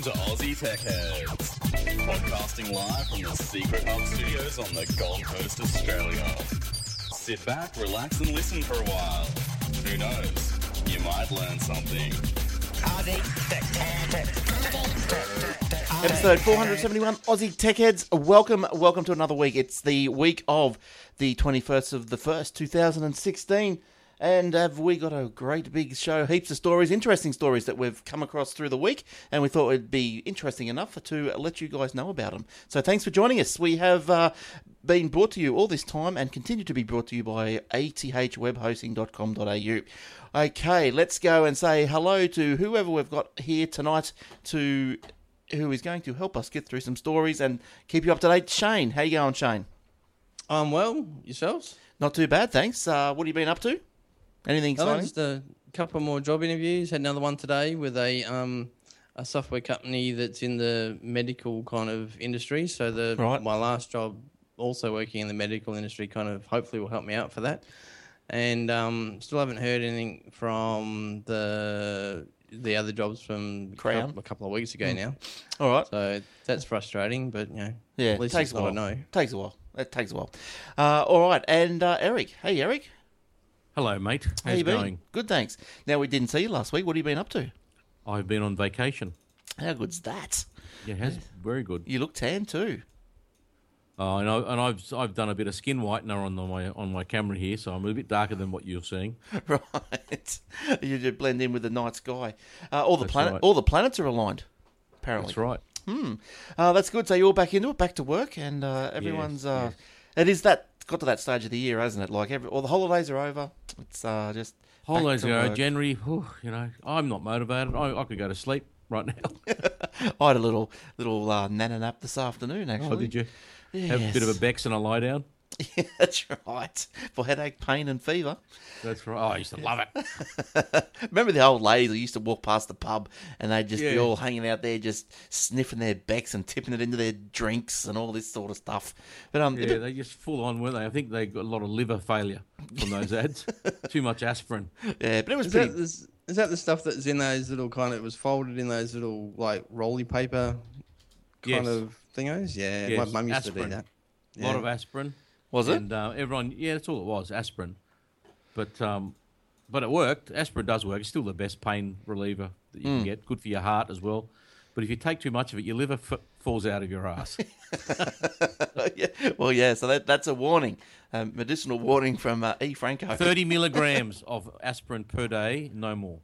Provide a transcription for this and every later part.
to Aussie Tech Heads, podcasting live from the Secret Hub Studios on the Gold Coast, Australia. Sit back, relax and listen for a while. Who knows, you might learn something. Episode 471, Aussie Tech Heads. Welcome to another week. It's the week of the 21st of the 1st, 2016. And have we got a great big show, heaps of stories, interesting stories that we've come across through the week, and we thought it'd be interesting enough to let you guys know about them. So thanks for joining us. We have been brought to you all this time and continue to be brought to you by athwebhosting.com.au. Okay, let's go and say hello to whoever we've got here tonight who is going to help us get through some stories and keep you up to date. Shane, how you going, Shane? I'm well. Yourselves? Not too bad, thanks. What have you been up to? Anything exciting? Just a couple more job interviews. Had another one today with a software company that's in the medical kind of industry. So my last job, also working in the medical industry, kind of hopefully will help me out for that. And still haven't heard anything from the other jobs from Crown. a couple of weeks ago now. All right. So that's frustrating, but yeah, at least it takes it's what I know. Takes a while. It takes a while. All right, and Eric. Hey, Eric. Hello, mate. How How's you it been? going? Good, thanks. Now, we didn't see you last week. What have you been up to? I've been on vacation. How good's that? Yeah, it has very good. You look tan too. And I've done a bit of skin whitener on my camera here, so I'm a bit darker than what you're seeing. Right. You just blend in with the night sky. All the That's right. all the planets are aligned. Apparently. That's right. That's good. So you're all back into it, back to work, and everyone's. Yes. It is got to that stage of the year, hasn't it? Like all the holidays are over. It's just Holidays back to go work. January. I'm not motivated. I could go to sleep right now. I had a little nana nap this afternoon. Actually, Oh, did you? Yes. Have a bit of a Bex and a lie down? Yeah, that's right. For headache, pain, and fever. That's right. Oh, I used to love it. Remember the old ladies who used to walk past the pub and they'd just be Yeah. all hanging out there, just sniffing their Becks and tipping it into their drinks and all this sort of stuff. But Yeah, they just full on, weren't they? I think they got a lot of liver failure from those ads. Too much aspirin. yeah, but it was Is pretty. that the stuff that's in those little kind of, it was folded in those little like rolly paper kind Yes. of thingos? Yeah, Yes, my mum used aspirin. to do that. A lot of aspirin. Was it? And everyone, yeah, that's all it was, aspirin. But it worked. Aspirin does work. It's still the best pain reliever that you can get. Good for your heart as well. But if you take too much of it, your liver falls out of your ass. Yeah. Well, yeah, so that's a warning. Medicinal warning from E. Franco. 30 milligrams of aspirin per day, no more.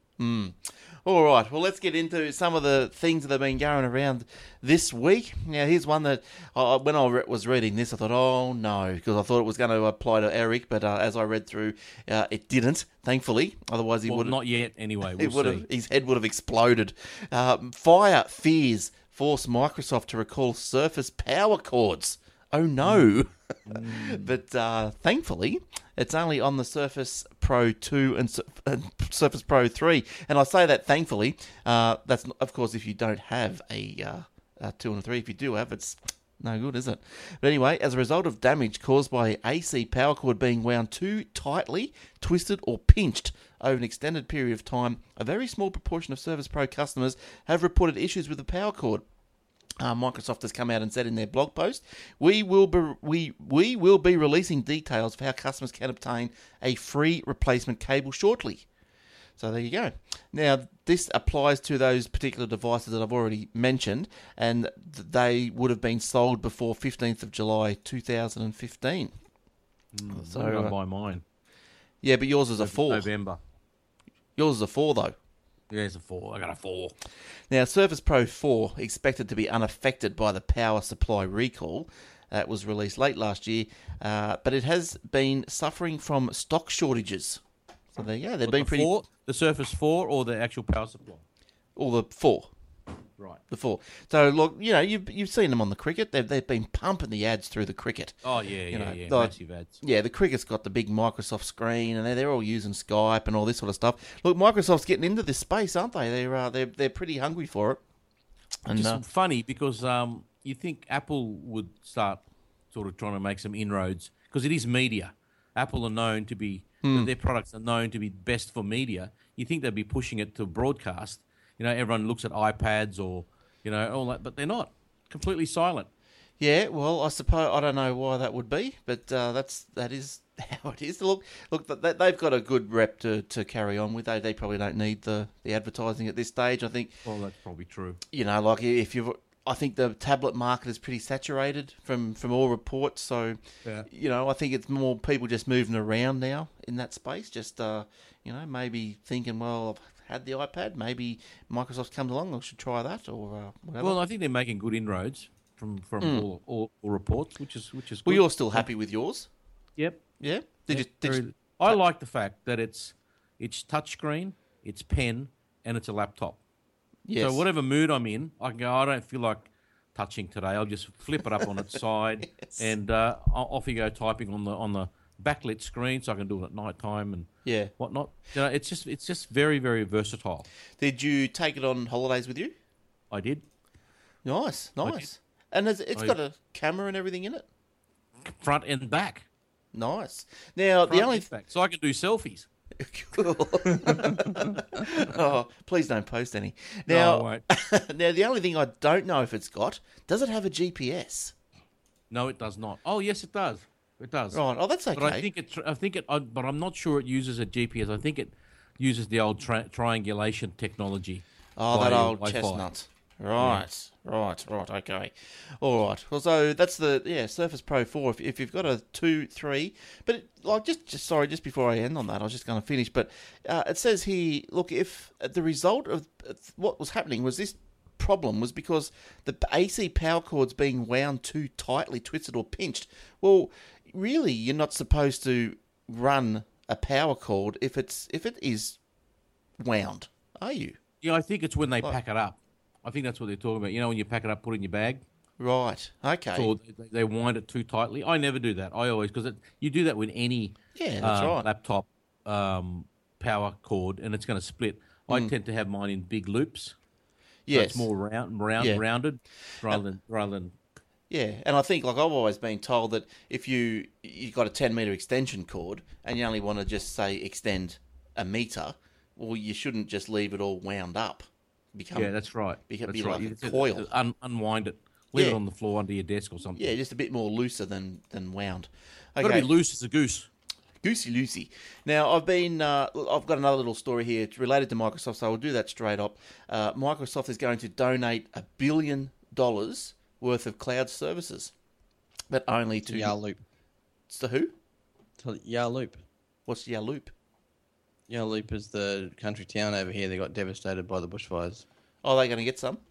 All right, well, let's get into some of the things that have been going around this week. Now, here's one that when I was reading this, I thought, oh, no, because I thought it was going to apply to Eric, but as I read through, it didn't, thankfully. Otherwise, he Well, would have... not yet, anyway. We'll see. His head would have exploded. Fire fears force Microsoft to recall Surface power cords. Oh, no. But thankfully, it's only on the Surface Pro 2 and Surface Pro 3. And I say that thankfully. That's, of course, if you don't have a 2 and a 3. If you do have, it's no good, is it? But anyway, as a result of damage caused by AC power cord being wound too tightly, twisted or pinched over an extended period of time, a very small proportion of Surface Pro customers have reported issues with the power cord. Microsoft has come out and said in their blog post, we will be releasing details of how customers can obtain a free replacement cable shortly. So there you go. Now, this applies to those particular devices that I've already mentioned, and they would have been sold before 15th of July 2015. So I'm going to buy mine. Yeah, but yours is a 4. November. Yours is a 4, though. Yeah, it's a 4. I got a 4. Now, Surface Pro 4, expected to be unaffected by the power supply recall, that was released late last year, but it has been suffering from stock shortages. So there you go. They've been pretty... 4, the Surface 4 or the actual power supply? Or the 4. Right. The 4. So, look, you've seen them on the cricket. They've been pumping the ads through the cricket. Oh, yeah, like, massive ads. Yeah, the cricket's got the big Microsoft screen, and they're all using Skype and all this sort of stuff. Look, Microsoft's getting into this space, aren't they? They're pretty hungry for it. And Just funny because you think Apple would start sort of trying to make some inroads because it is media. Apple are known to be their products are known to be best for media. You think they'd be pushing it to broadcast. Everyone looks at iPads or all that, but they're not. Completely silent. Yeah, well, I suppose I don't know why that would be, but that is how it is. Look, they've got a good rep to carry on with. They probably don't need the advertising at this stage. I think. Well, that's probably true. Like if you've, I think the tablet market is pretty saturated from all reports. So, yeah. I think it's more people just moving around now in that space. Just maybe thinking, well, I've had the iPad. Maybe Microsoft comes along. I should try that or whatever. Well, I think they're making good inroads from all reports, which is good. Well, you're still happy with yours? Yep. Yeah. I like the fact that it's touchscreen, it's pen, and it's a laptop. Yes. So whatever mood I'm in, I can go, I don't feel like touching today. I'll just flip it up on its side, and off you go typing on the backlit screen, so I can do it at night time and whatnot. It's just very, very versatile. Did you take it on holidays with you? I did. Nice. And it's got a camera and everything in it? Front and back. Nice. Now, the only... So I can do selfies. Cool. Oh, please don't post any. Now, no, I won't. Now, the only thing I don't know if it's got, does it have a GPS? No, it does not. Oh, yes, it does. It does. Right. Oh, that's okay. But but I'm not sure it uses a GPS. I think it uses the old triangulation technology. Oh, that old Wi-Fi. chestnut. Right. Okay. All right. Well, so that's the Surface Pro 4. If you've got a 2, 3, but just before I end on that, I was just going to finish. But it says here, look, if the result of what was happening was this problem was because the AC power cord's being wound too tightly, twisted or pinched. Well, really, you're not supposed to run a power cord if it is wound, are you? Yeah, I think it's when they pack it up. I think that's what they're talking about. When you pack it up, put it in your bag. Right. Okay. So they wind it too tightly. I never do that. I always, because you do that with any that's right. laptop power cord, and it's going to split. I tend to have mine in big loops. Yes. So it's more rounded rather than. Yeah, and I think, I've always been told that if you've got a 10-metre extension cord and you only want to just, say, extend a metre, well, you shouldn't just leave it all wound up. That's right. Be that's like right. a coil. Unwind it. Leave it on the floor under your desk or something. Yeah, just a bit more looser than wound. Okay. Got to be loose as a goose. Goosey Lucy. Now, I've got another little story here. It's related to Microsoft, so I'll do that straight up. Microsoft is going to donate $1 billion worth of cloud services, but only to Yaaloop. It's the who? Yaaloop. What's Yaaloop? Yaaloop is the country town over here that got devastated by the bushfires. Oh, are they going to get some?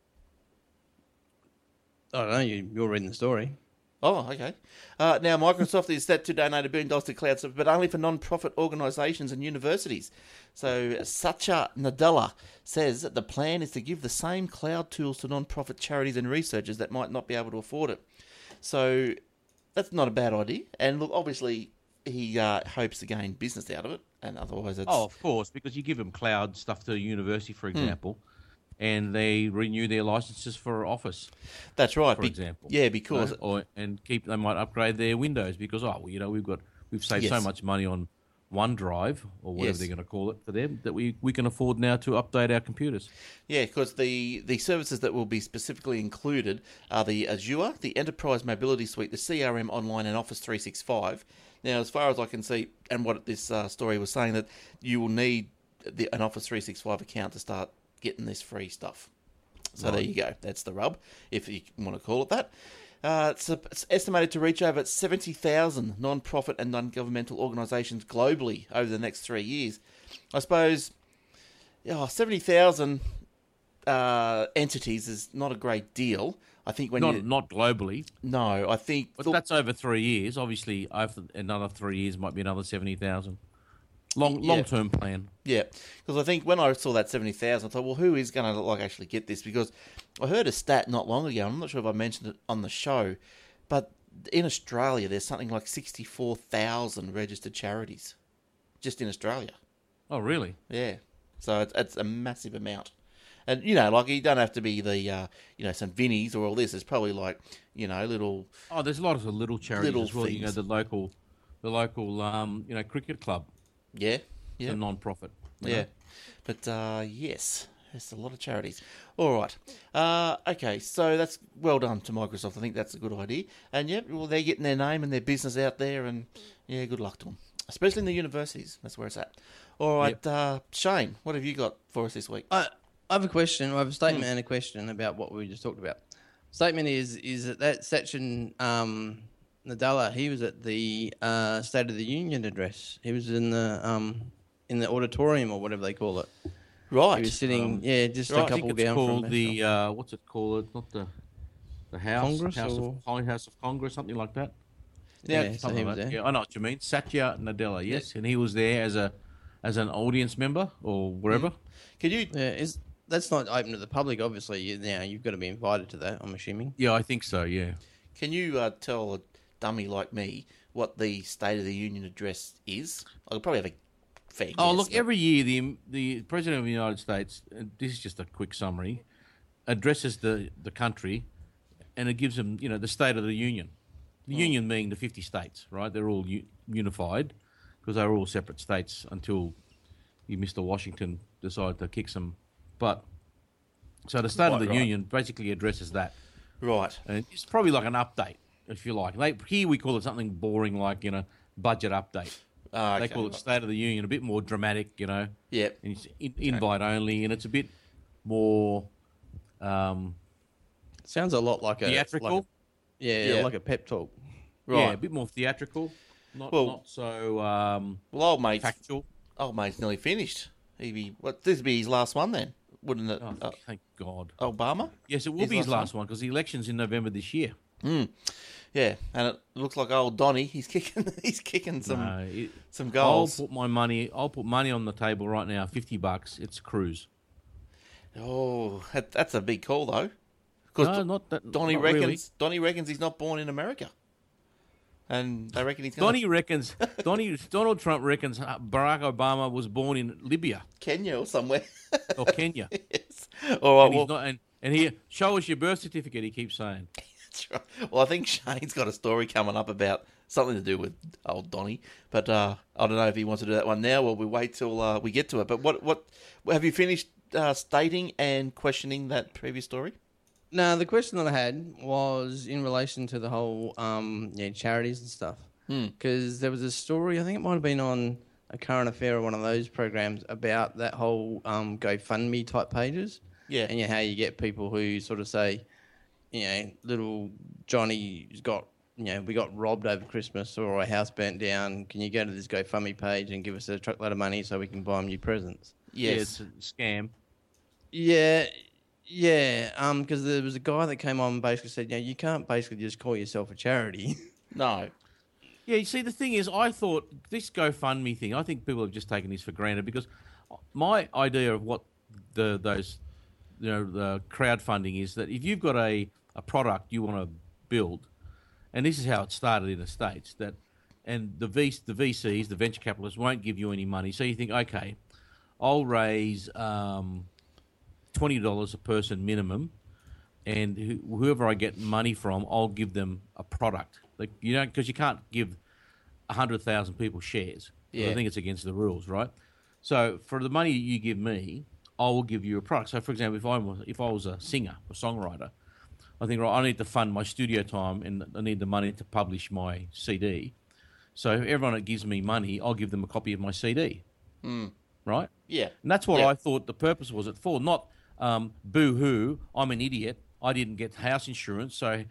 I don't know. You're reading the story. Oh, okay. Now, Microsoft is set to donate $1 billion to cloud service, but only for non-profit organisations and universities. So, Satya Nadella says that the plan is to give the same cloud tools to non-profit charities and researchers that might not be able to afford it. So, that's not a bad idea. And look, obviously, he hopes to gain business out of it, and otherwise it's... Oh, of course, because you give them cloud stuff to a university, for example, and they renew their licenses for Office. That's right. For example. Yeah, because... They might upgrade their Windows because, we've saved so much money on OneDrive, or whatever they're going to call it for them, that we can afford now to update our computers. Yeah, because the services that will be specifically included are the Azure, the Enterprise Mobility Suite, the CRM Online, and Office 365. Now, as far as I can see, and what this story was saying, that you will need an Office 365 account to start getting this free stuff. So There you go. That's the rub, if you want to call it that. It's estimated to reach over 70,000 non-profit and non-governmental organisations globally over the next 3 years. I suppose 70,000 entities is not a great deal. I think not globally. No, I think... But that's over 3 years. Obviously, over another 3 years might be another 70,000. Long-term plan. Yeah, because I think when I saw that 70,000, I thought, well, who is going to actually get this? Because I heard a stat not long ago. I'm not sure if I mentioned it on the show, but in Australia, there's something like 64,000 registered charities, just in Australia. Oh, really? Yeah. So it's a massive amount. And, you don't have to be the, some Vinnies or all this. It's probably little... Oh, there's a lot of little charities as well. Things. The local cricket club. Yeah. It's a non-profit. Yeah. But, yes. There's a lot of charities. All right. Okay, so that's well done to Microsoft. I think that's a good idea. And, yeah, well, they're getting their name and their business out there, and, yeah, good luck to them. Especially in the universities. That's where it's at. All right, Shane, what have you got for us this week? I have a question. I have a statement and a question about what we just talked about. Statement is that Sachin Nadella, he was at the State of the Union address. He was in the auditorium or whatever they call it. Right. He was sitting, just a couple down called from the what's it called? It's not the House, Congress House of Congress, something like that. Yeah, so he was there. Yeah, I know what you mean. Satya Nadella, yes, and he was there as an audience member or wherever. Can you? Yeah, that's not open to the public, obviously. You've got to be invited to that, I'm assuming. Yeah, I think so, yeah. Can you tell a dummy like me what the State of the Union address is? I could probably have a fair guess. Oh, look, every year the President of the United States, this is just a quick summary, addresses the country and it gives them, the State of the Union. The Union being the 50 states, right? They're all unified because they were all separate states until Mr. Washington decided to kick some butt. So the State of the Union basically addresses that. Right. And it's probably like an update, if you like. Here we call it something boring like, budget update. Okay. They call it State of the Union, a bit more dramatic, Yep. And it's invite only, and it's a bit more Sounds a lot like theatrical. Like a pep talk. Right. Yeah, a bit more theatrical, not so old mate's factual. Old mate's nearly finished. This would be his last one then, wouldn't it? Oh, thank God. Obama? Yes, it will be his last one because the election's in November this year. Yeah, and it looks like old Donny. He's kicking some goals. I'll put money on the table right now. $50. It's a cruise. Oh, that's a big call though. No, not that. Donny not reckons. really. Donny reckons he's not born in America, and they reckon he's going. Donald Trump reckons Barack Obama was born in Libya, Kenya or somewhere. or Kenya. Yes. All right. And here, show us your birth certificate. He keeps saying. That's right. Well, I think Shane's got a story coming up about something to do with old Donny, but I don't know if he wants to do that one now or we wait till we get to it. But what have you finished stating and questioning that previous story? No, the question that I had was in relation to the whole charities and stuff. Because there was a story, I think it might have been on a current affair or one of those programs about that whole GoFundMe type pages. Yeah. And how you get people who sort of say, little Johnny's got, we got robbed over Christmas or our house burnt down. Can you go to this GoFundMe page and give us a truckload of money so we can buy them new presents? Yes. Yeah, it's a scam. Yeah. Yeah, because there was a guy that came on and basically said, you can't basically just call yourself a charity. No. Yeah, you see, the thing is, I thought this GoFundMe thing, I think people have just taken this for granted because my idea of what the crowdfunding is that if you've got a product you want to build, and this is how it started in the States, and the VCs, the venture capitalists, won't give you any money. So you think, okay, I'll raise $20 a person minimum, and whoever I get money from, I'll give them a product. Like because you can't give 100,000 people shares. Yeah. I think it's against the rules, right? So for the money you give me, I will give you a product. So for example, if I was a singer, a songwriter, I think I need to fund my studio time and I need the money to publish my CD. So if everyone that gives me money, I'll give them a copy of my CD. Right? Yeah. And that's what I thought the purpose was it for, not boo-hoo, I'm an idiot, I didn't get house insurance, so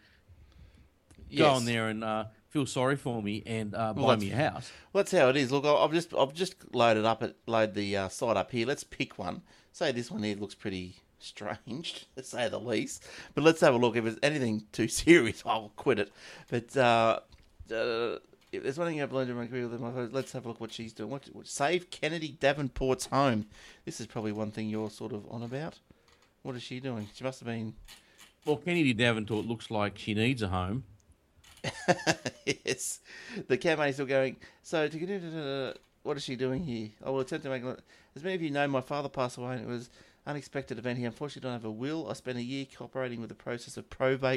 go on there and feel sorry for me and buy me a house. Well, that's how it is. Look, I've just load the site up here. Let's pick one. Say this one here looks pretty strange, to say the least. But let's have a look. If it's anything too serious, I'll quit it. But if there's one thing I don't agree with, let's have a look what she's doing. What Save Kennedy Davenport's home. This is probably one thing you're sort of on about. What is she doing? She must have been... Well, Kennedy Davenport looks like she needs a home. Yes. The campaign is still going. So, what is she doing here? I will attempt to make... As many of you know, my father passed away and it was an unexpected event. He unfortunately don't have a will. I spent a year cooperating with the process of probate.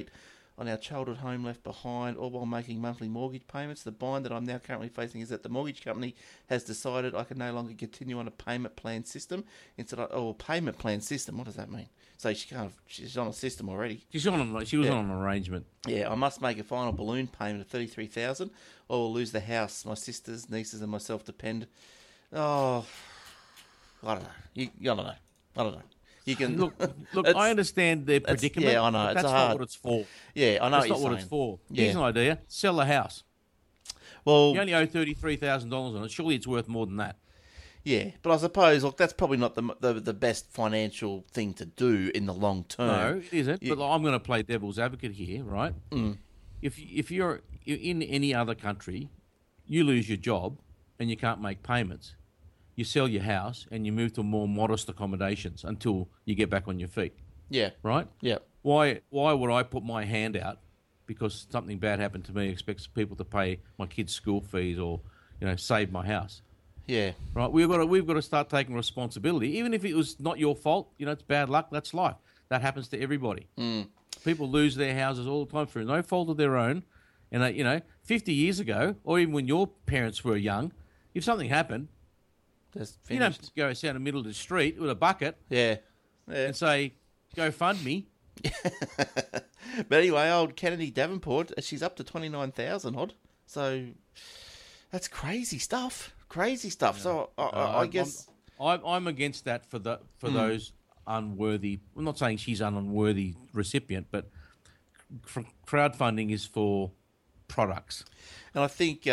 on our childhood home left behind, all while making monthly mortgage payments. The bind that I'm now currently facing is that the mortgage company has decided I can no longer continue on a payment plan system. Payment plan system, what does that mean? So she's on a system already. She was on an arrangement. Yeah, I must make a final balloon payment of $33,000 or will lose the house. My sisters, nieces and myself depend. Oh, I don't know. I don't know. You can look. I understand their predicament. Yeah, I know. That's not what it's for. Yeah, I know. That's not what it's for. Here's an idea: sell the house. Well, you only owe $33,000 on it. Surely it's worth more than that. Yeah, but I suppose that's probably not the best financial thing to do in the long term. No, it isn't. But I'm going to play devil's advocate here, right? Mm. If you're in any other country, you lose your job and you can't make payments. You sell your house and you move to more modest accommodations until you get back on your feet. Yeah. Right? Yeah. Why would I put my hand out because something bad happened to me, expects people to pay my kids' school fees or, save my house? Yeah. Right? We've got to start taking responsibility. Even if it was not your fault, it's bad luck, that's life. That happens to everybody. Mm. People lose their houses all the time through no fault of their own. And 50 years ago, or even when your parents were young, if something happened, you don't go down the middle of the street with a bucket and say, go fund me. But anyway, old Kennedy Davenport, she's up to 29,000 odd. So that's crazy stuff. Crazy stuff. Yeah. So I guess I'm against that for those unworthy. I'm not saying she's an unworthy recipient, but crowdfunding is for products. And I think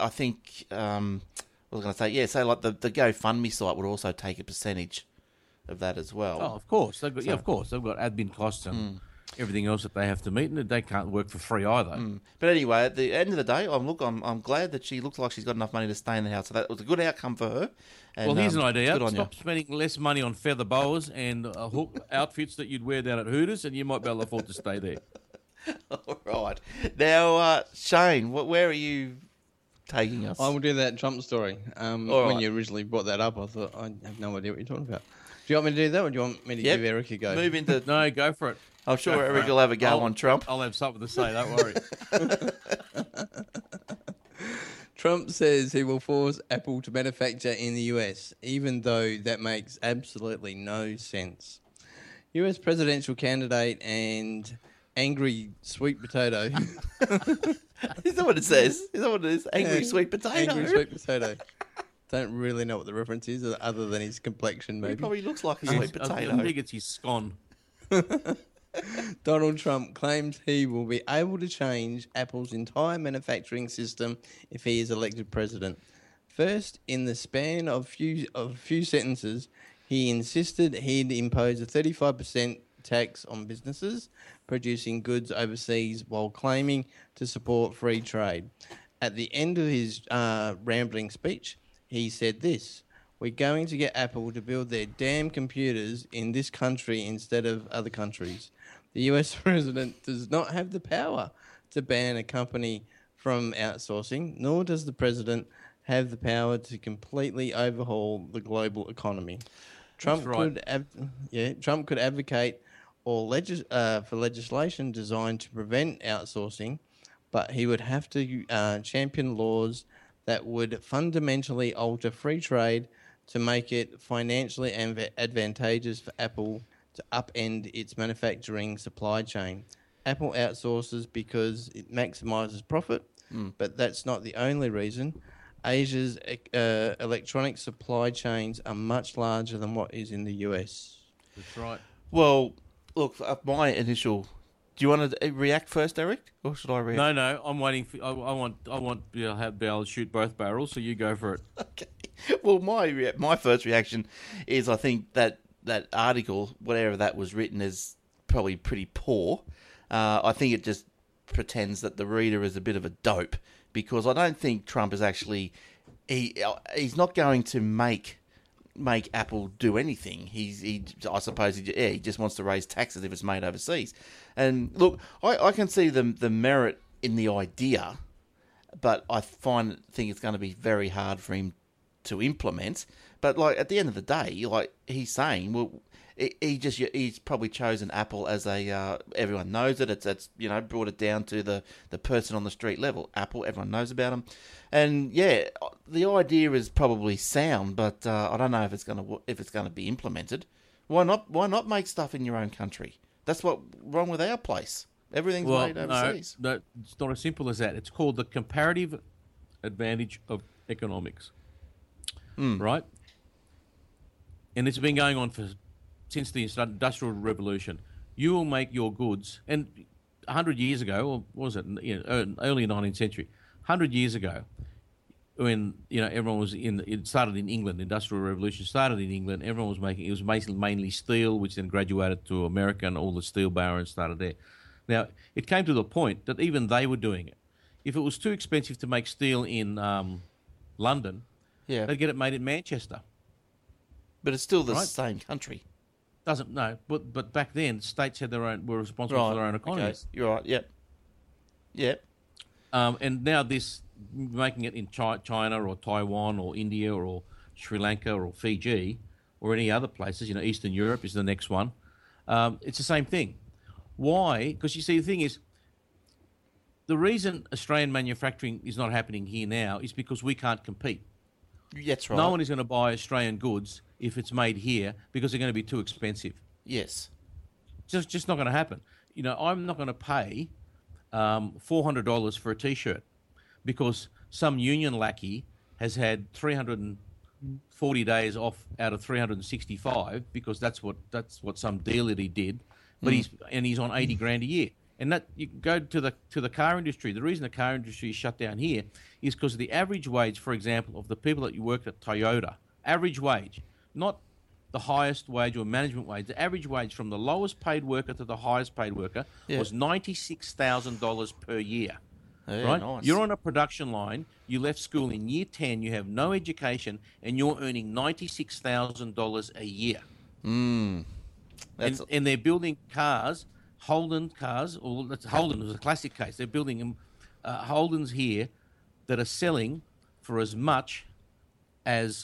I was going to say, say like the GoFundMe site would also take a percentage of that as well. Oh, of course. They've got admin costs and everything else that they have to meet, and they can't work for free either. Mm. But anyway, at the end of the day, I'm glad that she looks like she's got enough money to stay in the house. So that was a good outcome for her. And, here's an idea. Stop spending less money on feather boas and hook outfits that you'd wear down at Hooters, and you might be able to afford to stay there. All right. Now, Shane, where are you taking us? I will do that Trump story. When you originally brought that up, I thought, I have no idea what you're talking about. Do you want me to do that, or do you want me to give Eric a go? Move into... No, go for it. I'm sure Eric will have a go on Trump. I'll have something to say, don't worry. Trump says he will force Apple to manufacture in the US, even though that makes absolutely no sense. US presidential candidate and angry sweet potato. Is that what it says? Is that what it is? Angry sweet potato? Angry sweet potato. Don't really know what the reference is, other than his complexion, maybe. He probably looks like a sweet potato. I think it's his scone. Donald Trump claims he will be able to change Apple's entire manufacturing system if he is elected president. First, in the span of few sentences, he insisted he'd impose a 35% tax on businesses producing goods overseas while claiming to support free trade. At the end of his rambling speech, he said this: "We're going to get Apple to build their damn computers in this country instead of other countries." The US president does not have the power to ban a company from outsourcing, nor does the president have the power to completely overhaul the global economy. Trump could advocate for legislation designed to prevent outsourcing, but he would have to champion laws that would fundamentally alter free trade to make it financially advantageous for Apple to upend its manufacturing supply chain. Apple outsources because it maximizes profit, but that's not the only reason. Asia's electronic supply chains are much larger than what is in the US. That's right. Well, look, my initial... Do you want to react first, Eric, or should I react? No. I'm waiting for. I want to be able to shoot both barrels. So you go for it. Okay. Well, my first reaction is I think that article, whatever that was written, is probably pretty poor. I think it just pretends that the reader is a bit of a dope, because I don't think Trump is actually... He's not going to make Apple do anything. I suppose he just wants to raise taxes if it's made overseas. And look, I can see the merit in the idea, but I think it's going to be very hard for him to implement. But like at the end of the day, like he's saying, well, he's probably chosen Apple as a everyone knows it. It's brought it down to the person on the street level. Apple, everyone knows about them, and yeah, the idea is probably sound, but I don't know if it's gonna be implemented. Why not make stuff in your own country? That's what's wrong with our place. Everything's made overseas. No, it's not as simple as that. It's called the comparative advantage of economics, right? And it's been going on since the Industrial Revolution. You will make your goods, and 100 years ago, or was it early 19th century, 100 years ago, when everyone was it started in England. The Industrial Revolution started in England. Everyone was making, it was mainly steel, which then graduated to America, and all the steel barons started there. Now it came to the point that even they were doing it. If it was too expensive to make steel in London, they'd get it made in Manchester. But it's still the same country. But back then states had were responsible for their own economies. Okay. You're right. Yep. And now this making it in China or Taiwan or India or Sri Lanka or Fiji or any other places, Eastern Europe is the next one. It's the same thing. Why? Because you see, the thing is, the reason Australian manufacturing is not happening here now is because we can't compete. That's right. No one is going to buy Australian goods if it's made here because they're going to be too expensive. Yes. Just not going to happen. I'm not going to pay $400 for a T-shirt because some union lackey has had 340 days off out of 365 because that's what some deal that he did. But he's on 80 grand a year. And that you go to the car industry. The reason the car industry is shut down here is because the average wage, for example, of the people that you worked at Toyota, average wage, not the highest wage or management wage, the average wage from the lowest paid worker to the highest paid worker was $96,000 per year. Yeah, right? Nice. You're on a production line. You left school in year 10. You have no education, and you're earning $96,000 a year. And they're building cars. Holden cars, or Holden was a classic case. They're building Holdens here that are selling for as much as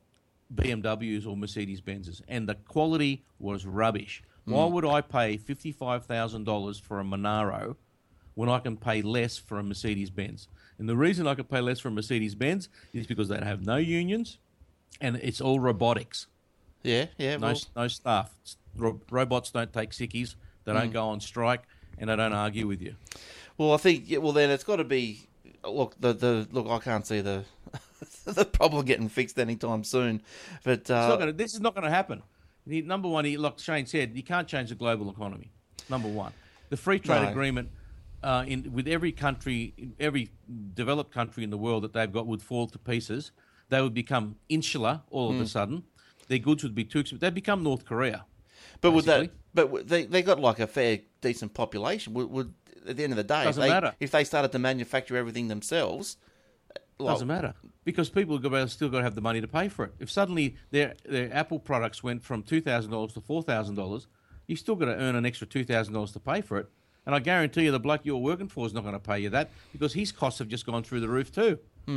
BMWs or Mercedes-Benzes, and the quality was rubbish. Why would I pay $55,000 for a Monaro when I can pay less for a Mercedes-Benz? And the reason I can pay less for a Mercedes-Benz is because they have no unions, and it's all robotics. Yeah. No staff. Robots don't take sickies. They don't go on strike, and they don't argue with you. Well, I think then it's got to be. Look, look. I can't see the the problem getting fixed anytime soon. But this is not going to happen. Number one, like Shane said, you can't change the global economy. Number one, the free trade agreement with every country, every developed country in the world that they've got would fall to pieces. They would become insular all of a sudden. Their goods would be too expensive. They'd become North Korea. But they got like a fair, decent population. Would at the end of the day, doesn't matter if they started to manufacture everything themselves. Doesn't matter because people have still got to have the money to pay for it. If suddenly their Apple products went from $2,000 to $4,000, you've still got to earn an extra $2,000 to pay for it. And I guarantee you, the bloke you're working for is not going to pay you that because his costs have just gone through the roof too.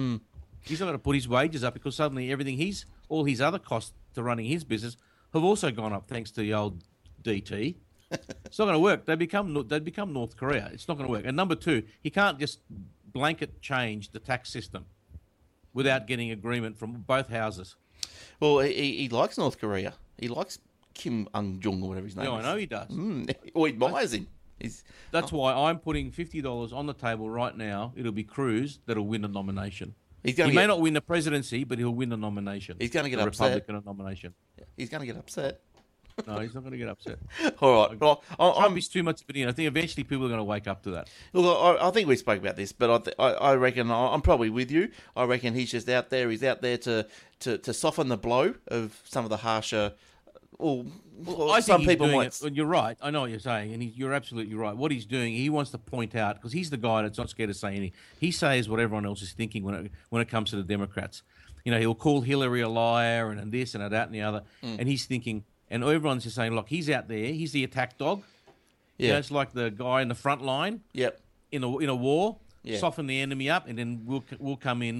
He's not going to put his wages up because suddenly all his other costs to running his business have also gone up thanks to the old DT. It's not going to work. They'd become North Korea. It's not going to work. And number two, he can't just blanket change the tax system without getting agreement from both houses. Well, he likes North Korea. He likes Kim Ung-jung or whatever his name is. I know he does. Or he admires him. That's why I'm putting $50 on the table right now. It'll be Cruz that'll win the nomination. He may not win the presidency, but he'll win the nomination. He's going to get upset. Republican nomination. He's going to get upset. No, he's not going to get upset. All right. Well, Trump is too much of an I think eventually people are going to wake up to that. Look, I think we spoke about this, but I reckon I'm probably with you. I reckon he's just out there. He's out there to soften the blow of some of the harsher. I some think people might. You're right. I know what you're saying, and you're absolutely right. What he's doing, he wants to point out because he's the guy that's not scared to say anything. He says what everyone else is thinking when it comes to the Democrats. He'll call Hillary a liar and this and that and the other, and he's thinking. And everyone's just saying, look, he's out there. He's the attack dog. Yeah, it's like the guy in the front line. Yep. In a war, soften the enemy up, and then we'll come in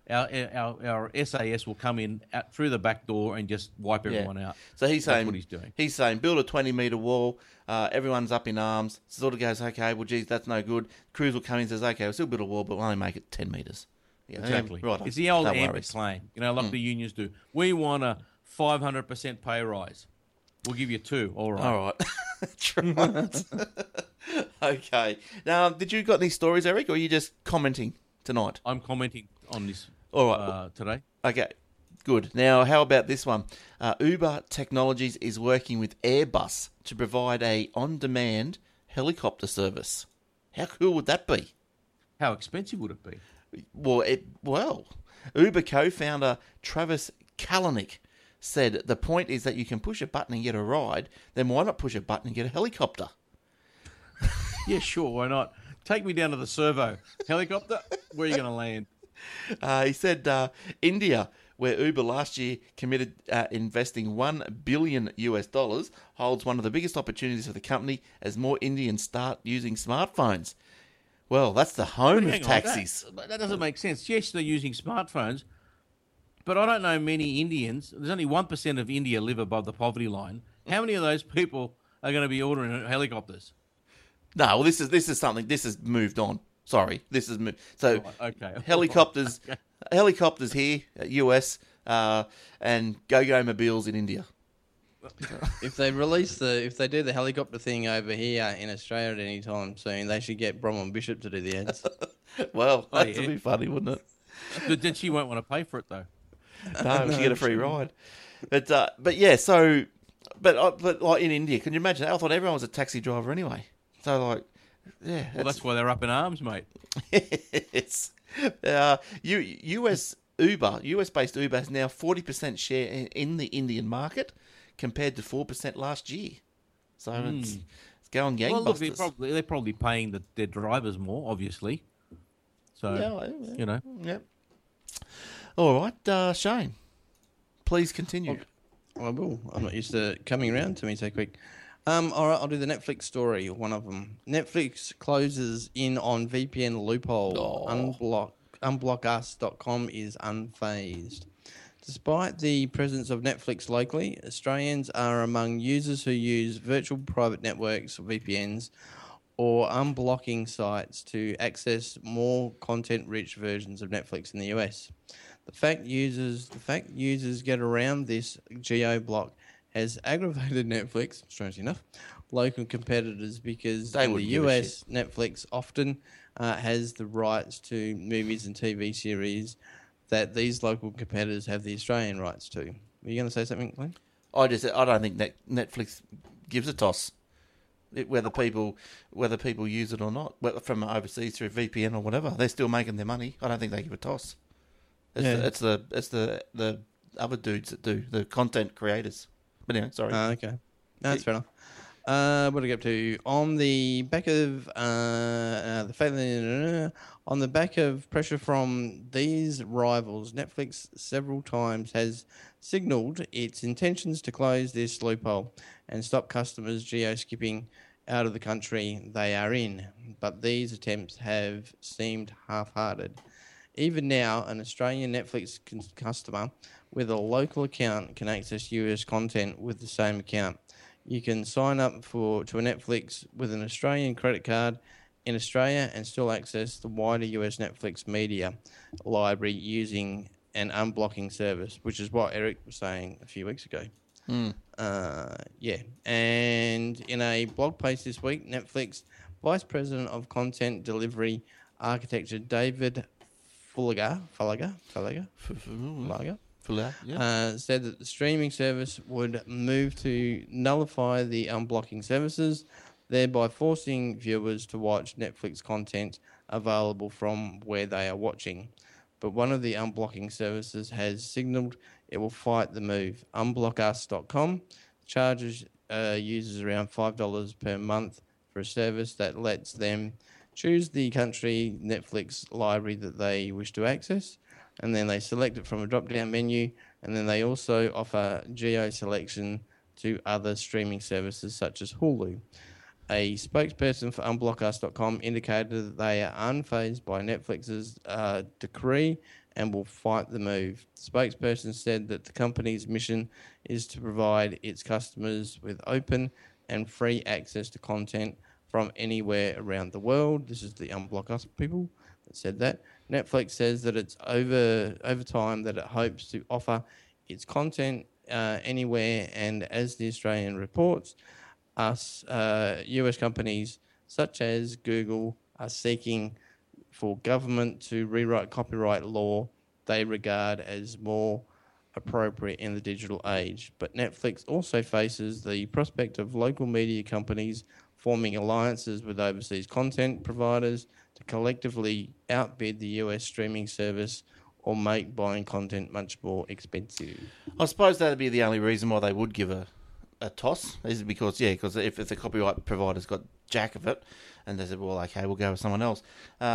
our SAS will come in through the back door and just wipe everyone out. So he's saying, that's what he's doing. He's saying, build a 20-metre wall. Everyone's up in arms. Sort of goes, okay, well, geez, that's no good. Crews will come in and says, okay, we'll still build a wall, but we'll only make it 10 metres. Yeah, Exactly. Right. It's the old AMP claim, like the unions do. We want a 500% pay rise. We'll give you 2. All right. All right. That's right. Okay. Now, did you got any stories, Eric, or are you just commenting tonight? I'm commenting on this All right. today. Okay. Good. Now, how about this one? Uber Technologies is working with Airbus to provide a on-demand helicopter service. How cool would that be? How expensive would it be? Well, Uber co-founder Travis Kalanick said the point is that you can push a button and get a ride, then why not push a button and get a helicopter? Yeah, sure, why not? Take me down to the servo. Helicopter, where are you going to land? He said India, where Uber last year committed investing $1 billion US, holds one of the biggest opportunities for the company as more Indians start using smartphones. Well, that's the home of taxis. That doesn't make sense. Yes, they're using smartphones, but I don't know many Indians. There's only 1% of India live above the poverty line. How many of those people are going to be ordering helicopters? No, well, this is something. This has moved on. Sorry, this is so. Right, okay. Helicopters, helicopters here, US, and go-go mobiles in India. If they do the helicopter thing over here in Australia at any time soon, they should get Bronwyn Bishop to do the ads. Well, that'd be funny, wouldn't it? Then she won't want to pay for it though. No, she get a free ride. But yeah, so, but like in India, can you imagine? I thought everyone was a taxi driver anyway. So like, yeah. Well, that's why they're up in arms, mate. It's US based Uber has now 40% share in the Indian market, compared to 4% last year. So it's going gangbusters. Well, look, they're probably paying their drivers more, obviously. So, Yeah. All right, Shane, please continue. I will. I'm not used to coming around to me so quick. All right, I'll do the Netflix story, one of them. Netflix closes in on VPN loophole. Unblockus.com is unfazed. Despite the presence of Netflix locally, Australians are among users who use virtual private networks, VPNs, or unblocking sites to access more content-rich versions of Netflix in the US. The fact users get around this geo-block has aggravated Netflix, strangely enough, local competitors, because in the US, Netflix often has the rights to movies and TV series that these local competitors have the Australian rights to. Were you going to say something, Glenn? I don't think Netflix gives a toss whether people use it or not, whether from overseas through VPN or whatever. They're still making their money. I don't think they give a toss. It's the other dudes that do, the content creators. But anyway, sorry. Okay, no, that's fair enough. What did I get up to? On the back of on the back of pressure from these rivals, Netflix several times has signalled its intentions to close this loophole and stop customers geo-skipping out of the country they are in. But these attempts have seemed half-hearted. Even now, an Australian Netflix customer with a local account can access US content with the same account. You can sign up to a Netflix with an Australian credit card in Australia and still access the wider US Netflix media library using an unblocking service, which is what Eric was saying a few weeks ago. And in a blog post this week, Netflix Vice President of Content Delivery Architecture David Fullagar said that the streaming service would move to nullify the unblocking services, thereby forcing viewers to watch Netflix content available from where they are watching. But one of the unblocking services has signalled it will fight the move. Unblockus.com charges users around $5 per month for a service that lets them choose the country Netflix library that they wish to access, and then they select it from a drop-down menu, and then they also offer geo-selection to other streaming services such as Hulu. A spokesperson for Unblockus.com indicated that they are unfazed by Netflix's decree and will fight the move. The spokesperson said that the company's mission is to provide its customers with open and free access to content from anywhere around the world. This is the Unblock Us people that said that. Netflix says that it's over time that it hopes to offer its content anywhere, and as the Australian reports, US companies such as Google are seeking for government to rewrite copyright law they regard as more appropriate in the digital age. But Netflix also faces the prospect of local media companies forming alliances with overseas content providers to collectively outbid the US streaming service or make buying content much more expensive. I suppose that'd be the only reason why they would give a toss, is because if the copyright provider's got jack of it, and they said, well, okay, we'll go with someone else.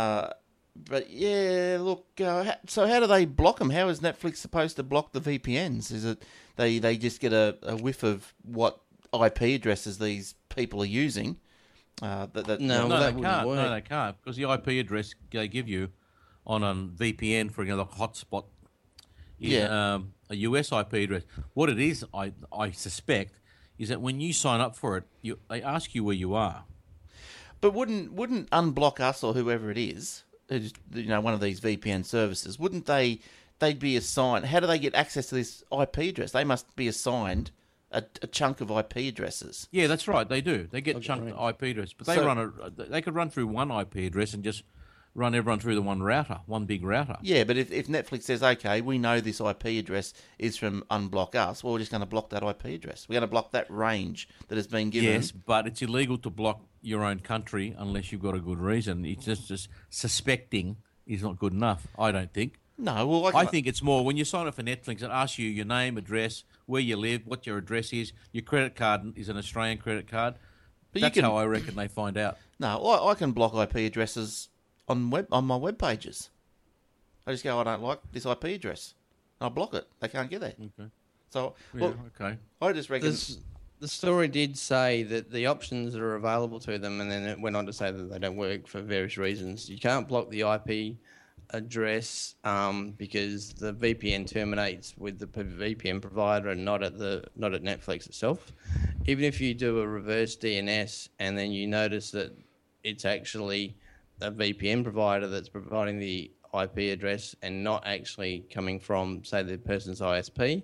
But yeah, look, so how do they block them? How is Netflix supposed to block the VPNs? Is it they just get a whiff of what IP addresses these people are using? No, they that can't. wouldn't work. No, they can't, because the IP address they give you on a VPN, for example, a hotspot, is a US IP address. What it is, I suspect, is that when you sign up for it, they ask you where you are. But wouldn't Unblock Us or whoever it is, one of these VPN services, wouldn't they'd be assigned? How do they get access to this IP address? They must be assigned a chunk of IP addresses. Yeah, that's right. They do. They get chunked IP address, but they could run through one IP address and just run everyone through the one router, one big router. Yeah, but if Netflix says, okay, we know this IP address is from Unblock Us, well, we're just going to block that IP address. We're going to block that range that has been given. Yes, but it's illegal to block your own country unless you've got a good reason. It's just suspecting is not good enough, I don't think. No, well, I think it's more when you sign up for Netflix, it asks you your name, address, where you live, what your address is. Your credit card is an Australian credit card. But that's how I reckon they find out. No, I can block IP addresses on my web pages. I just go, I don't like this IP address. I'll block it. They can't get there. Okay. So, okay. I just reckon... The story did say that the options that are available to them, and then it went on to say that they don't work for various reasons. You can't block the IP address because the VPN terminates with the VPN provider and not at Netflix itself. Even if you do a reverse DNS and then you notice that it's actually a VPN provider that's providing the IP address and not actually coming from, say, the person's ISP,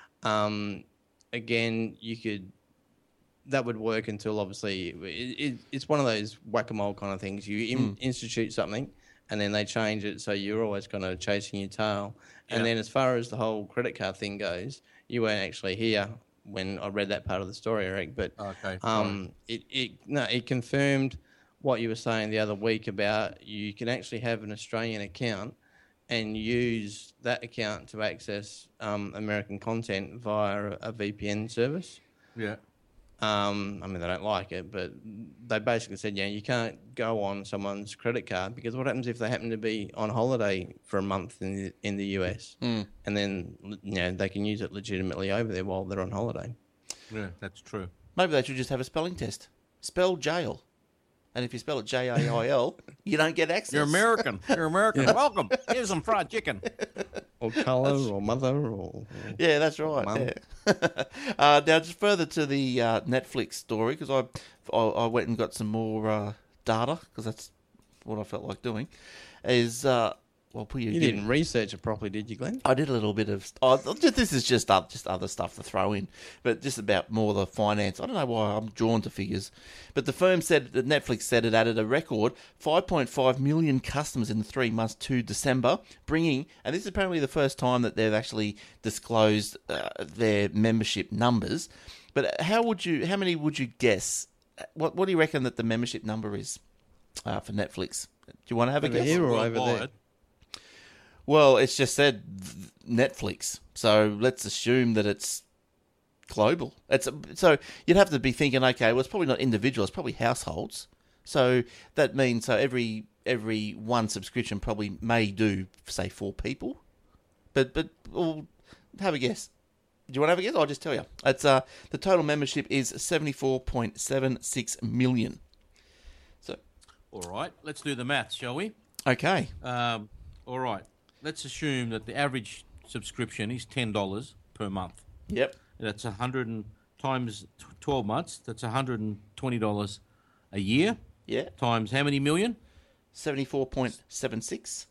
again, that would work until obviously it's one of those whack-a-mole kind of things. You institute something and then they change it, so you're always kind of chasing your tail. Yeah. And then as far as the whole credit card thing goes, you weren't actually here when I read that part of the story, Eric. But it confirmed what you were saying the other week about you can actually have an Australian account and use that account to access American content via a VPN service. Yeah. I mean, they don't like it, but they basically said, you can't go on someone's credit card because what happens if they happen to be on holiday for a month in the US, and then they can use it legitimately over there while they're on holiday. Yeah, that's true. Maybe they should just have a spelling test. Spell jail. And if you spell it Jail, you don't get access. You're American. Yeah. Welcome. Here's some fried chicken. Or colour, or mother, or... Yeah, that's right. Yeah. Now, just further to the Netflix story, because I went and got some more data, because that's what I felt like doing, is... you didn't research it properly, did you, Glenn? I did a little bit of... this is just other stuff to throw in, but just about more the finance. I don't know why I'm drawn to figures. But the firm said that Netflix said it added a record 5.5 million customers in the 3 months to December, bringing... And this is apparently the first time that they've actually disclosed their membership numbers. But how many would you guess? What do you reckon that the membership number is for Netflix? Do you want to have a guess? Here or over there? Well, it's just said Netflix, so let's assume that it's global. So you'd have to be thinking, okay, well, it's probably not individual, it's probably households. So that means every one subscription probably may do, say, 4 people. But we'll have a guess. Do you want to have a guess? I'll just tell you. It's the total membership is 74.76 million. So, all right, let's do the maths, shall we? Okay. All right. let's assume that the average subscription is $10 per month. Yep. That's 100 times 12 months. That's $120 a year. Yeah. Times how many million? 74.760.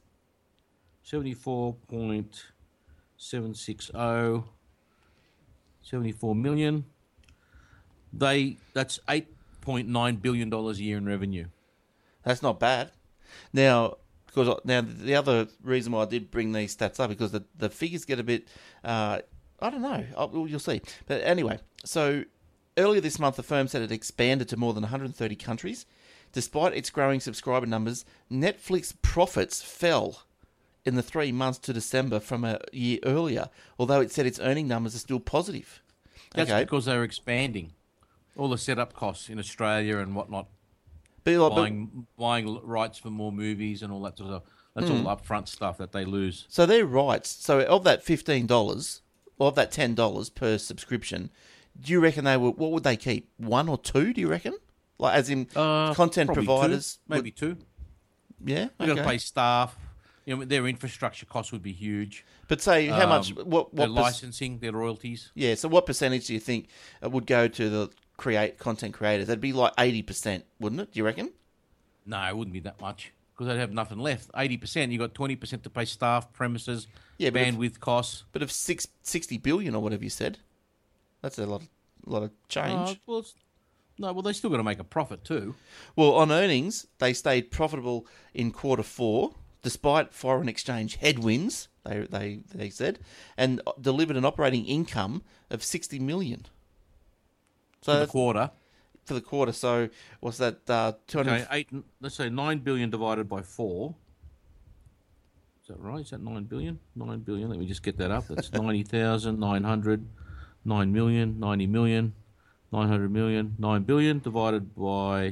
74.760. 74 million. That's $8.9 billion a year in revenue. That's not bad. Now the other reason why I did bring these stats up because the figures get a bit, I don't know. You'll see. But anyway, so earlier this month, the firm said it expanded to more than 130 countries. Despite its growing subscriber numbers, Netflix profits fell in the 3 months to December from a year earlier, although it said its earning numbers are still positive. That's because they were expanding. All the setup costs in Australia and whatnot. Buying rights for more movies and all that sort of stuff. That's all upfront stuff that they lose. So their rights, so of that $15, or of that $10 per subscription, do you reckon what would they keep? 1 or 2, do you reckon? Like as in content providers? 2, maybe 2. Yeah, You've got to pay staff. You know, their infrastructure costs would be huge. But say how much? What their licensing, their royalties? Yeah. So what percentage do you think would go to the content creators? That'd be like 80%, wouldn't it? Do you reckon? No, it wouldn't be that much because they'd have nothing left. 80%, you got 20% to pay staff, premises, bandwidth costs. But if 60 billion or whatever you said, that's a lot of change. Well, they still got to make a profit too. Well, on earnings, they stayed profitable in quarter 4. Despite foreign exchange headwinds, they said, and delivered an operating income of 60 million. So for the quarter. For the quarter, so what's that? 200. Okay, let's say 9 billion divided by 4. Is that right? Is that 9 billion? 9 billion. Let me just get that up. That's 90,900, 9 million, 90 million, 900 million, 9 billion divided by.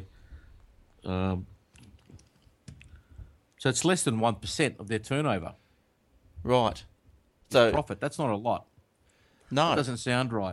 So it's less than 1% of their turnover. Right. So profit. That's not a lot. No. That doesn't sound right.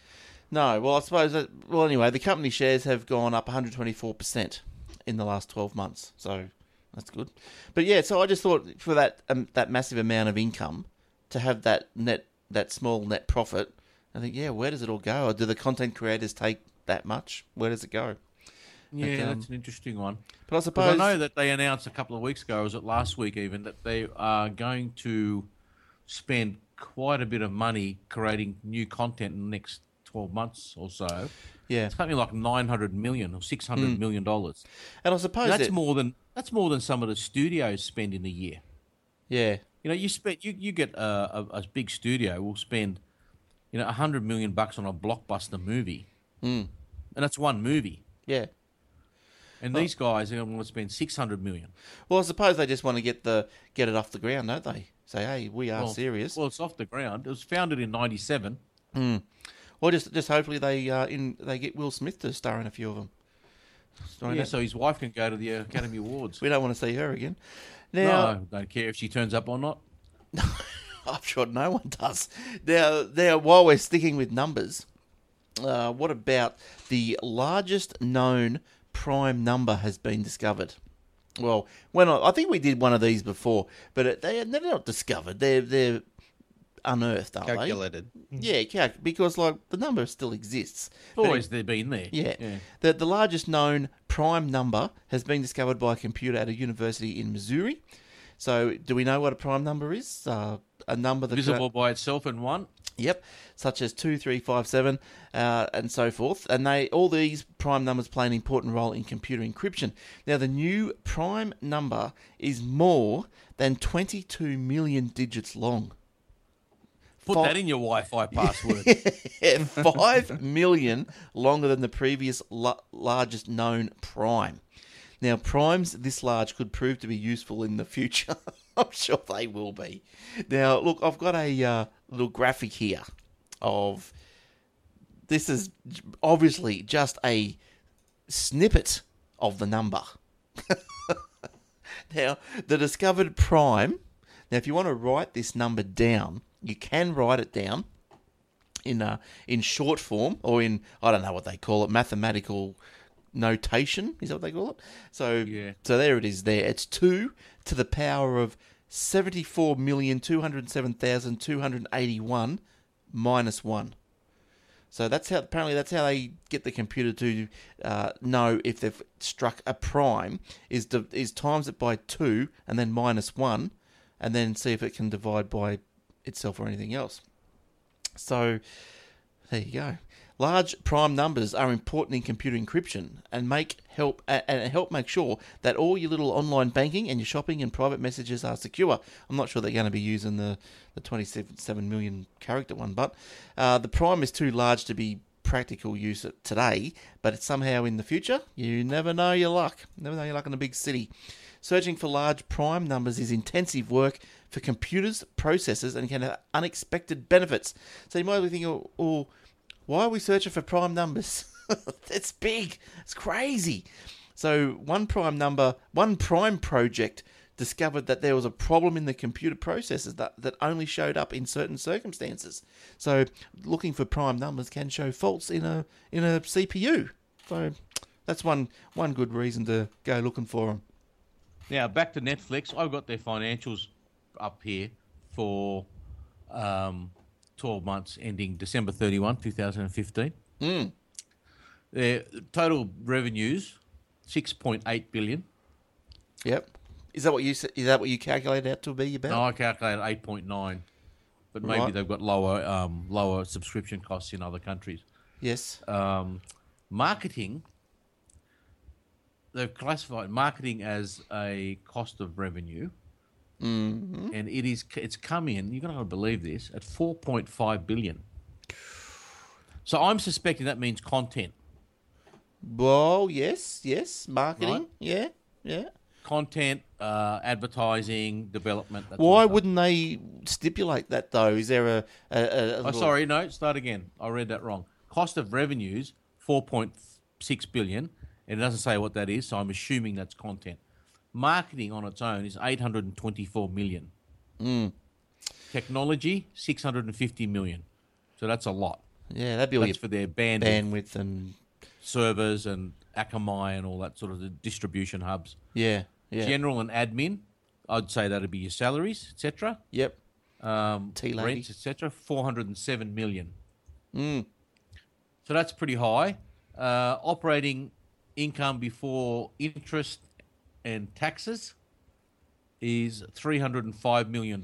No. Well, I suppose that. Well, anyway, the company shares have gone up 124% in the last 12 months. So that's good. But yeah, so I just thought for that massive amount of income to have that small net profit, I think, yeah, where does it all go? Or do the content creators take that much? Where does it go? Yeah, that's an interesting one. But I suppose I know that they announced a couple of weeks ago, or was it last week even, that they are going to spend quite a bit of money creating new content in the next 12 months or so. Yeah, it's something like $900 million or $600 million. And I suppose that's more than some of the studios spend in a year. Yeah, you know, you get a big studio will spend, $100 million on a blockbuster movie, and that's one movie. Yeah. And these guys are going to want to spend $600 million. Well, I suppose they just want to get it off the ground, don't they? Say, hey, we are serious. Well, it's off the ground. It was founded in '97. Well, just hopefully they get Will Smith to star in a few of them. So his wife can go to the Academy Awards. We don't want to see her again. Now, no, don't care if she turns up or not. I'm sure no one does. Now, while we're sticking with numbers, what about the largest known prime number has been discovered? Well, I think we did one of these before, but they're not discovered. They're unearthed, aren't Calculated. they? Yeah, because the number still exists. Always they've been there. Yeah. The largest known prime number has been discovered by a computer at a university in Missouri. So, do we know what a prime number is? A number that visible by itself in one. Yep, such as 2, 3, 5, 7, and so forth. And all these prime numbers play an important role in computer encryption. Now, the new prime number is more than 22 million digits long. Put that in your Wi-Fi password. 5 million longer than the previous largest known prime. Now, primes this large could prove to be useful in the future. I'm sure they will be. Now, look, I've got a little graphic here of... This is obviously just a snippet of the number. Now, the discovered prime... Now, if you want to write this number down, you can write it down in short form or in, I don't know what they call it, mathematical notation. Is that what they call it? So, yeah. So there it is there. It's 2 to the power of 74,207,281 minus 1. So that's how they get the computer to know if they've struck a prime, is times it by 2 and then minus 1, and then see if it can divide by itself or anything else. So there you go. Large prime numbers are important in computer encryption and help make sure that all your little online banking and your shopping and private messages are secure. I'm not sure they're going to be using the 27 million character one, but the prime is too large to be practical use today, but it's somehow in the future. You never know your luck. Never know your luck in a big city. Searching for large prime numbers is intensive work for computers, processors, and can have unexpected benefits. So you might be thinking, oh, why are we searching for prime numbers? It's big. It's crazy. So one prime project discovered that there was a problem in the computer processors that only showed up in certain circumstances. So looking for prime numbers can show faults in a CPU. So that's one good reason to go looking for them. Now, back to Netflix. I've got their financials up here for 12 months ending December 31, 2015. Their total revenues, 6.8 billion. Yep. Is that what you calculated out to be about? No, I calculated 8.9. But maybe they've got lower subscription costs in other countries. Yes. Marketing, they've classified marketing as a cost of revenue. Mm-hmm. And it's come in, you're going to believe this, at 4.5 billion. So I'm suspecting that means content. Well, yes, marketing, right? Yeah. Content, advertising, development. Why wouldn't they stipulate that though? Is there sorry, no, start again. I read that wrong. Cost of revenues, 4.6 billion, and it doesn't say what that is, so I'm assuming that's content. Marketing on its own is 824 million. Technology, 650 million. So that's a lot. Yeah, that'd be all for their bandwidth and servers and Akamai and all that sort of the distribution hubs. Yeah. General and admin, I'd say that'd be your salaries, etc. Yep. Rents, etc. 407 million. So that's pretty high. Operating income before interest and taxes is $305 million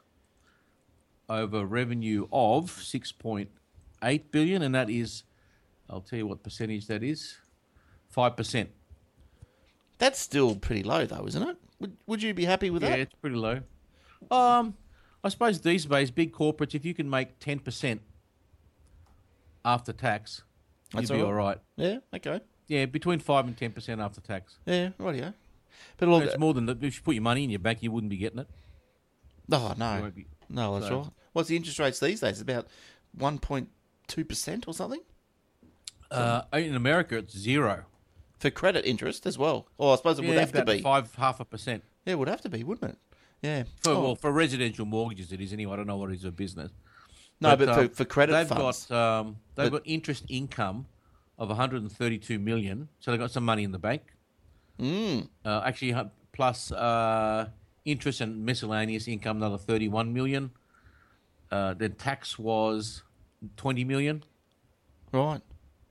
over revenue of 6.8 billion, and that is, I'll tell you what percentage that is, 5%. That's still pretty low, though, isn't it? Would you be happy with that? Yeah, it's pretty low. I suppose these days, big corporates, if you can make 10% after tax, you'd be all right. Yeah, okay. Yeah, between 5 and 10% after tax. Yeah, rightio. But look, it's more than that. If you put your money in your bank, you wouldn't be getting it. Oh, no. No, that's right. What's the interest rates these days? About 1.2% or something? In America, it's 0. For credit interest as well. Or I suppose it would have to be. 0.5%. Yeah, it would have to be, wouldn't it? Yeah. Well, for residential mortgages, it is anyway. I don't know what it is for business. No, but for credit funds. They've got interest income of 132 million, so they've got some money in the bank. Actually, plus interest and miscellaneous income, another 31 million. Then tax was 20 million. Right.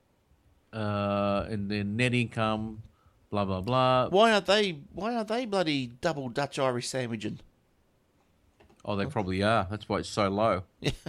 And then net income, blah blah blah. Why aren't they bloody double Dutch Irish sandwiching? Oh, they probably are. That's why it's so low.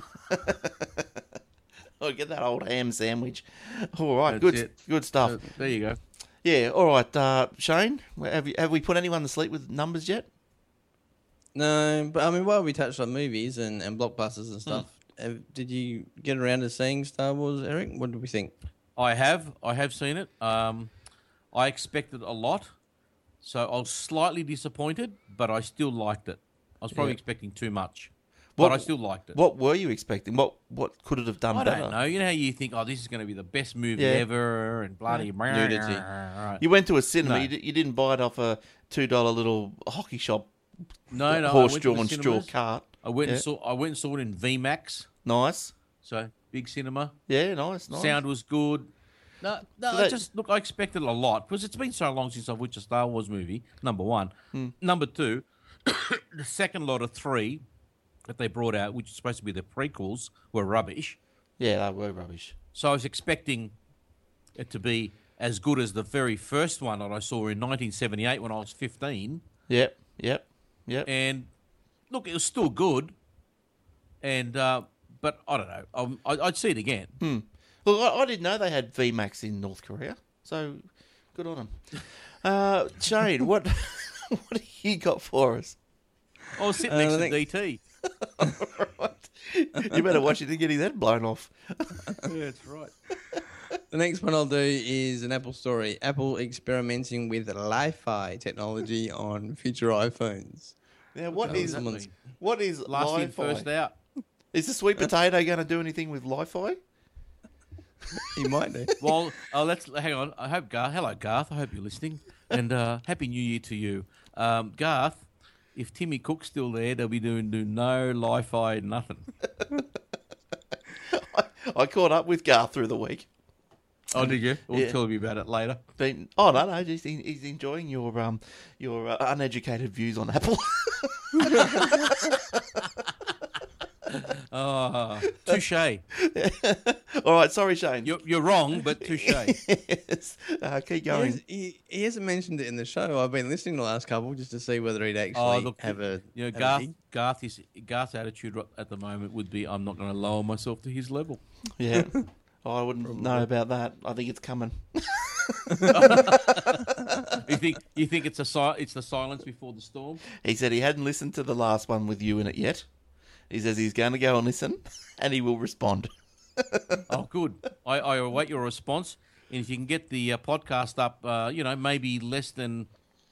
Oh, get that old ham sandwich. All right, That's good stuff. There you go. Yeah, all right, Shane. Have we put anyone to sleep with numbers yet? No, but I mean, while we touched on movies and blockbusters and stuff, did you get around to seeing Star Wars, Eric? What did we think? I have seen it. I expected a lot, so I was slightly disappointed, but I still liked it. I was probably expecting too much, but I still liked it. What were you expecting? What could it have done better? I don't know. You know how you think, this is going to be the best movie ever, and bloody nudity. Right. You went to a cinema. No. You didn't buy it off a $2 little hockey shop. No, horse-drawn straw cart. I went and saw it in VMAX. Nice. So big cinema. Yeah, nice. Sound was good. No. I expected a lot because it's been so long since I've watched a Star Wars movie. Number one. Number two, the second lot of 3 that they brought out, which is supposed to be the prequels, were rubbish. Yeah, they were rubbish. So I was expecting it to be as good as the very first one that I saw in 1978 when I was 15. Yep. And look, it was still good. And but I don't know. I'd see it again. Look, I didn't know they had VMAX in North Korea, so good on them. Shane, what have you got for us? I'll sit next to DT. Right. You better watch it and get his head blown off. Yeah, that's right. The next one I'll do is an Apple story. Apple experimenting with Li-Fi technology on future iPhones. Now, what is Last in, Li-Fi? first out. Is the sweet potato going to do anything with Li-Fi? He might do. Well, let's hang on. I hope hello, Garth. I hope you're listening, and Happy New Year to you, Garth. If Timmy Cook's still there, they'll be doing no Li-Fi, nothing. I caught up with Garth through the week. Oh, did you? We'll tell you about it later. No, he's enjoying your uneducated views on Apple. Touche. All right, sorry, Shane. You're wrong, but touche. Yes. Keep going. He hasn't mentioned it in the show. I've been listening to the last couple just to see whether he'd actually have a. You know, have a Garth's attitude at the moment would be, I'm not going to lower myself to his level. Yeah. I wouldn't know about that. I think it's coming. You think it's the silence before the storm? He said he hadn't listened to the last one with you in it yet. He says he's going to go and listen, and he will respond. Oh, good. I await your response. And if you can get the podcast up, maybe less than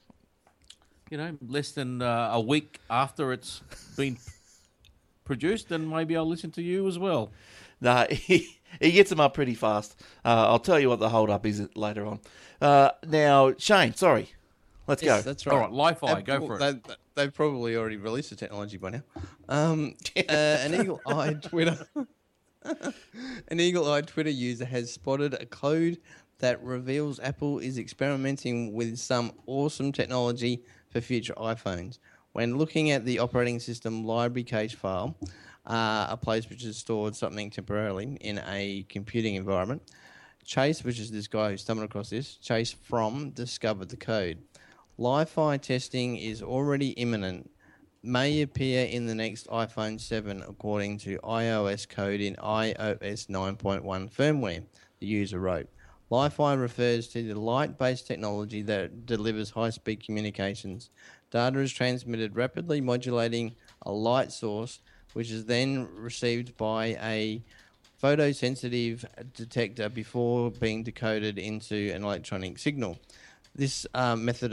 a week after it's been produced, then maybe I'll listen to you as well. No, he gets them up pretty fast. I'll tell you what the hold-up is later on. Now, Shane, sorry. Let's go. That's right. All right, Li-Fi, go for it. They've probably already released the technology by now. An eagle-eyed Twitter... An eagle-eyed Twitter user has spotted a code that reveals Apple is experimenting with some awesome technology for future iPhones. When looking at the operating system library cache file, a place which has stored something temporarily in a computing environment, Chase, which is this guy who stumbled across this, Chase From discovered the code. Li-Fi testing is already imminent. May appear in the next iPhone 7 according to iOS code in iOS 9.1 firmware, the user wrote. Li-Fi refers to the light-based technology that delivers high-speed communications. Data is transmitted rapidly, modulating a light source, which is then received by a photosensitive detector before being decoded into an electronic signal. This method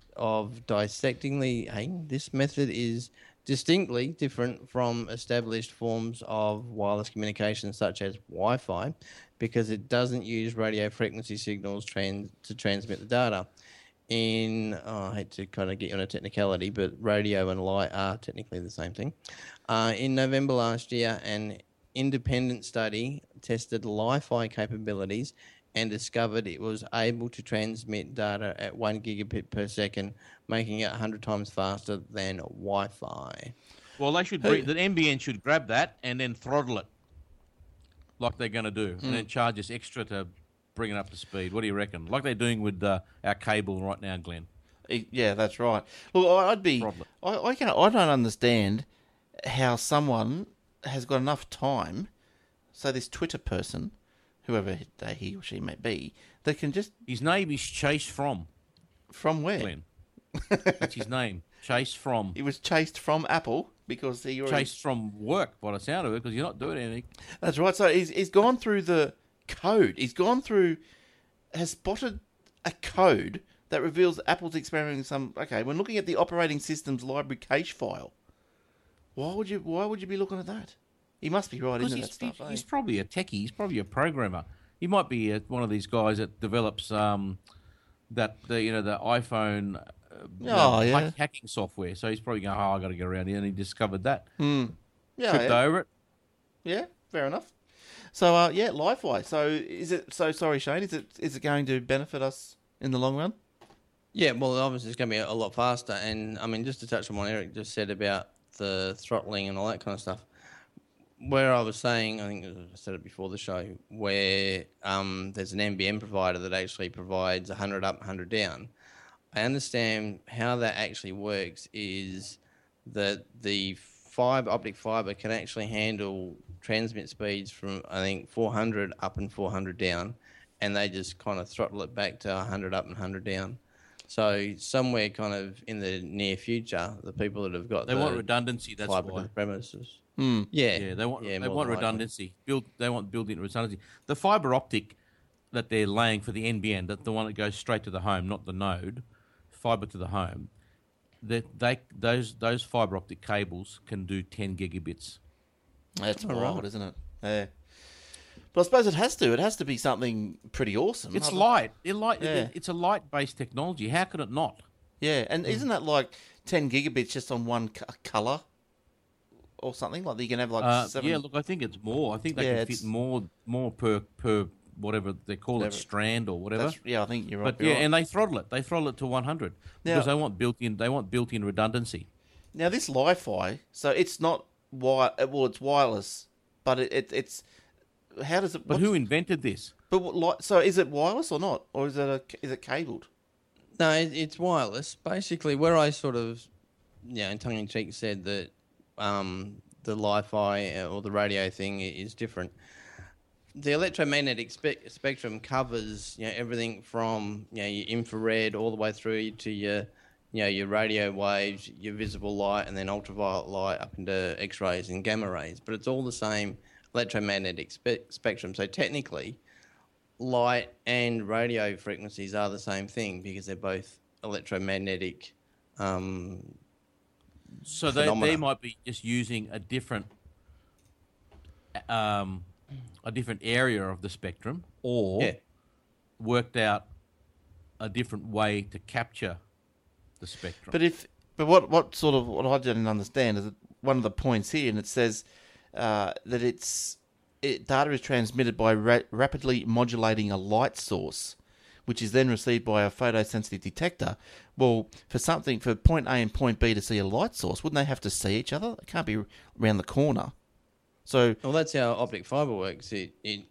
this method is distinctly different from established forms of wireless communication such as Wi-Fi because it doesn't use radio frequency signals to transmit the data. I hate to kind of get you on a technicality, but radio and light are technically the same thing. In November last year, an independent study tested Li-Fi capabilities and discovered it was able to transmit data at 1 gigabit per second, making it 100 times faster than Wi-Fi. Well, the NBN should grab that and then throttle it, like they're going to do, and then charge us extra to bring it up to speed. What do you reckon? Like they're doing with our cable right now, Glenn. Yeah, that's right. Well, I don't understand how someone has got enough time. So this Twitter person, whoever he or she may be, that can just... His name is Chase From. From where? Glenn. That's his name. Chase From. He was chased from Apple because he already... Chased from work, by the sound of it, because you're not doing anything. That's right. So he's gone through the code. Has spotted a code that reveals Apple's experimenting some... Okay, when looking at the operating system's library cache file, why would you be looking at that? He must be right into that stuff. He's probably a techie. He's probably a programmer. He might be one of these guys that develops the iPhone hacking software. So he's probably going, I got to get around here, and he discovered that. Yeah, tripped over it. Yeah, fair enough. So Li-Fi. So is it? So sorry, Shane. Is it going to benefit us in the long run? Yeah, well, obviously it's going to be a lot faster. And, I mean, just to touch on what Eric just said about the throttling and all that kind of stuff, where I was saying, I think I said it before the show, where there's an NBN provider that actually provides 100 up, 100 down. I understand how that actually works is that the optic fibre can actually handle transmit speeds from, I think, 400 up and 400 down, and they just kind of throttle it back to 100 up and 100 down. So somewhere kind of in the near future, the people that have got they want redundancy. That's fibre why. to the premises. Yeah, they want redundancy. They want built-in redundancy. The fibre optic that they're laying for the NBN, that the one that goes straight to the home, not the node, fibre to the home. Those fibre optic cables can do 10 gigabits. That's wild, isn't it? Yeah. But I suppose it has to. It has to be something pretty awesome. It's light. It's a light-based technology. How could it not? Yeah, and isn't that like 10 gigabits just on one colour or something? Like you can have like 7... Yeah, look, I think it's more. I think they can fit more per whatever they call it, strand or whatever. I think you're right. But yeah, and they throttle it. They throttle it to 100 because they want built-in redundancy. Now this Li-Fi, so it's not it's wireless, but it's how does it? But who invented this? But so is it wireless or not, or is it cabled? No, it's wireless. Basically, where I sort of, in tongue in cheek, said that the Li-Fi or the radio thing is different. The electromagnetic spectrum covers everything from your infrared all the way through to your radio waves, your visible light, and then ultraviolet light up into X-rays and gamma rays. But it's all the same electromagnetic spectrum. So technically, light and radio frequencies are the same thing because they're both electromagnetic. So they might be just using a different area of the spectrum, or worked out a different way to capture the spectrum. But what I didn't understand is that one of the points here, and it says that data is transmitted by rapidly modulating a light source, which is then received by a photosensitive detector. Well, for point A and point B to see a light source, wouldn't they have to see each other? It can't be around the corner. So, well, that's how optic fibre works. The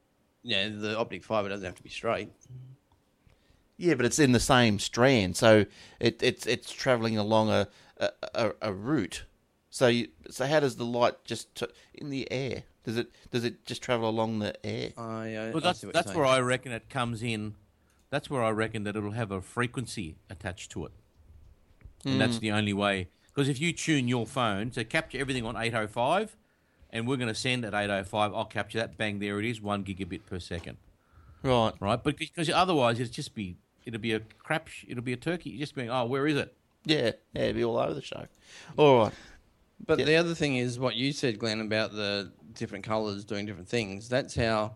optic fibre doesn't have to be straight. Yeah, but it's in the same strand, so it's travelling along a route. So how does the light just in the air? Does it just travel along the air? Well, that's where I reckon it comes in. That's where I reckon that it'll have a frequency attached to it, and that's the only way. Because if you tune your phone to capture everything on 805, and we're going to send at 805, I'll capture that. Bang, there it is, 1 gigabit per second. Right. But because otherwise it'll be a crap. It'll be a turkey. You're just being, where is it? Yeah, it'll be all over the show. All right. But the other thing is what you said, Glenn, about the different colours doing different things. That's how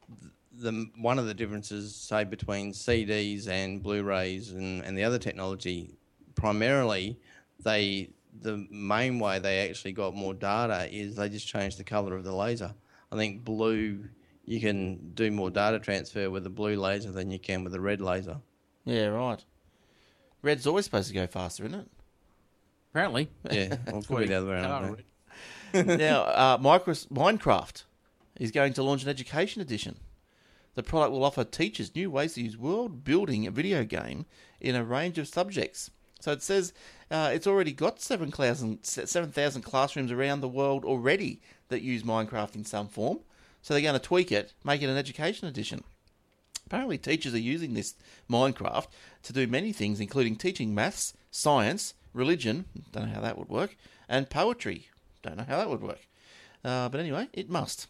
one of the differences, say, between CDs and Blu-rays and the other technology, primarily the main way they actually got more data is they just changed the colour of the laser. I think blue, you can do more data transfer with the blue laser than you can with the red laser. Yeah, right. Red's always supposed to go faster, isn't it? Apparently. Yeah, well, it could be the other way around. Now, Minecraft is going to launch an education edition. The product will offer teachers new ways to use world-building a video game in a range of subjects. So it says it's already got 7,000 classrooms around the world already that use Minecraft in some form. So they're going to tweak it, make it an education edition. Apparently teachers are using this Minecraft to do many things, including teaching maths, science, religion, don't know how that would work, and poetry, don't know how that would work. But anyway, it must.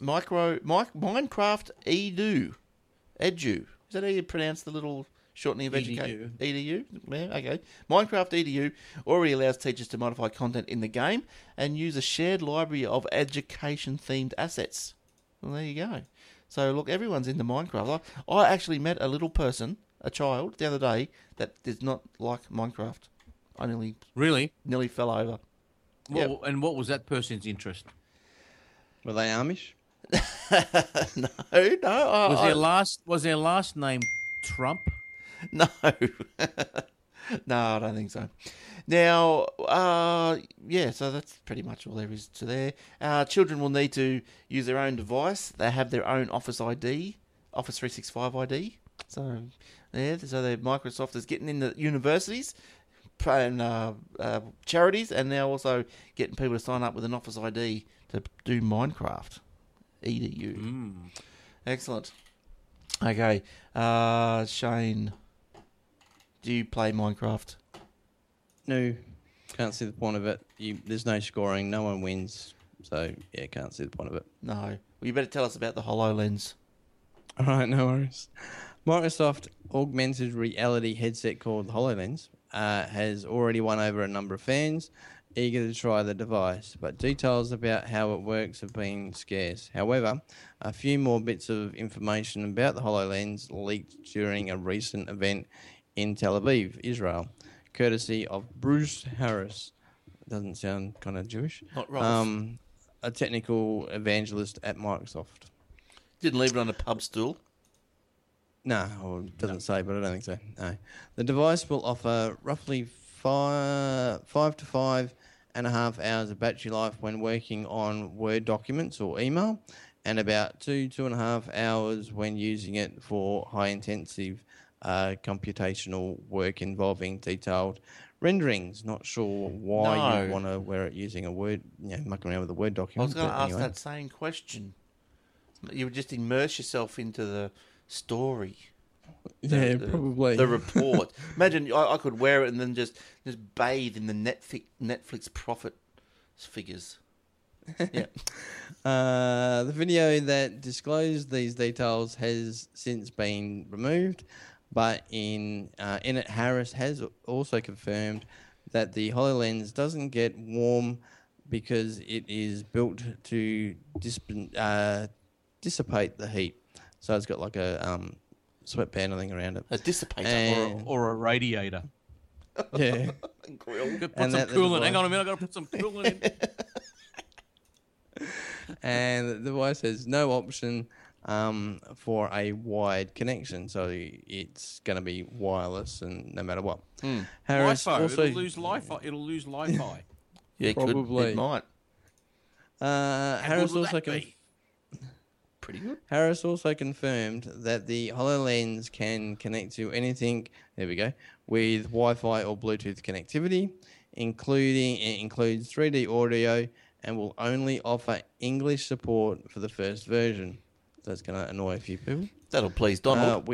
Minecraft Edu. Is that how you pronounce the little shortening of education? Edu? Yeah, okay. Minecraft Edu already allows teachers to modify content in the game and use a shared library of education-themed assets. Well, there you go. So, look, everyone's into Minecraft. I actually met a little person, a child, the other day that does not like Minecraft. I nearly fell over. Well, yep. And what was that person's interest? Were they Amish? No. Was their last name Trump? No. No, I don't think so. Now, so that's pretty much all there is to there. Children will need to use their own device. They have their own Office ID, Office 365 ID. So, Microsoft is getting into universities, and charities, and now also getting people to sign up with an Office ID to do Minecraft. EDU. Excellent. Okay, Shane, do you play Minecraft? No, can't see the point of it. There's no scoring, no one wins, so yeah, can't see the point of it. No. Well, you better tell us about the HoloLens. All right, no worries. Microsoft augmented reality headset called HoloLens has already won over a number of fans eager to try the device, but details about how it works have been scarce. However, a few more bits of information about the HoloLens leaked during a recent event in Tel Aviv, Israel, courtesy of Bruce Harris. Doesn't sound kind of Jewish. Not Rolf. A technical evangelist at Microsoft. Didn't leave it on a pub stool. No, or it doesn't say, but I don't think so. No. The device will offer roughly 5 to 5.5 hours of battery life when working on Word documents or email, and about 2.5 hours when using it for high-intensive computational work involving detailed renderings. Not sure why you want to wear it using a Word, mucking around with a Word document. I was going to ask that same question. You would just immerse yourself into the story. Probably. The report. Imagine I could wear it and then just bathe in the Netflix profit figures. Yeah. The video that disclosed these details has since been removed, but in it, Harris has also confirmed that the HoloLens doesn't get warm because it is built to dissipate the heat. So it's got like a sweatband or thing around it. A dissipator. Or a radiator. Yeah. Grill. Put some coolant. Hang on a minute, I've got to put some coolant in. And the device has no option for a wired connection, so it's going to be wireless and no matter what. Harris LiFi. also It'll lose Wi-Fi. Yeah, probably. It might. Harris also Pretty good. Harris also confirmed that the HoloLens can connect to anything, there we go, with Wi-Fi or Bluetooth connectivity, it includes 3D audio, and will only offer English support for the first version. So that's going to annoy a few people. That'll please Donald.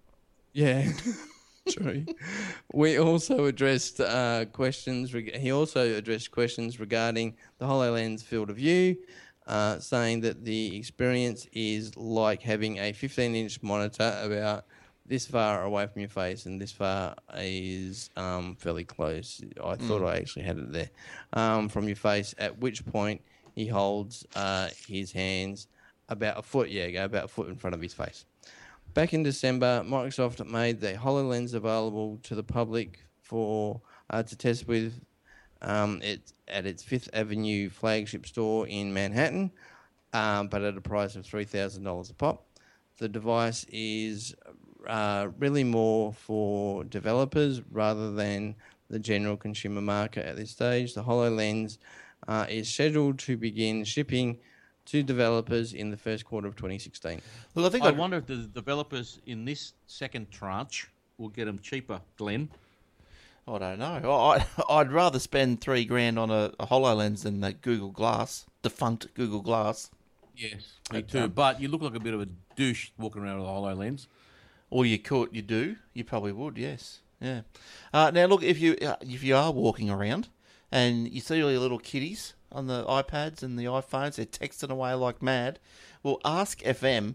True. We also addressed questions. He also addressed questions regarding the HoloLens field of view, saying that the experience is like having a 15-inch monitor about this far away from your face, and this far is fairly close. I thought I actually had it there from your face, at which point he holds his hands about a foot in front of his face. Back in December, Microsoft made the HoloLens available to the public for to test with it at its Fifth Avenue flagship store in Manhattan, but at a price of $3,000 a pop. The device is really more for developers rather than the general consumer market at this stage. The HoloLens is scheduled to begin shipping to developers in the first quarter of 2016. Look, I wonder if the developers in this second tranche will get them cheaper, Glenn. I don't know. I'd rather spend $3,000 on a HoloLens than that Google Glass, defunct Google Glass. Yes, me too. But you look like a bit of a douche walking around with a HoloLens. Or you probably would, yes. Yeah. Now, look, if you are walking around and you see all your little kiddies on the iPads and the iPhones, they're texting away like mad. Well, Ask.fm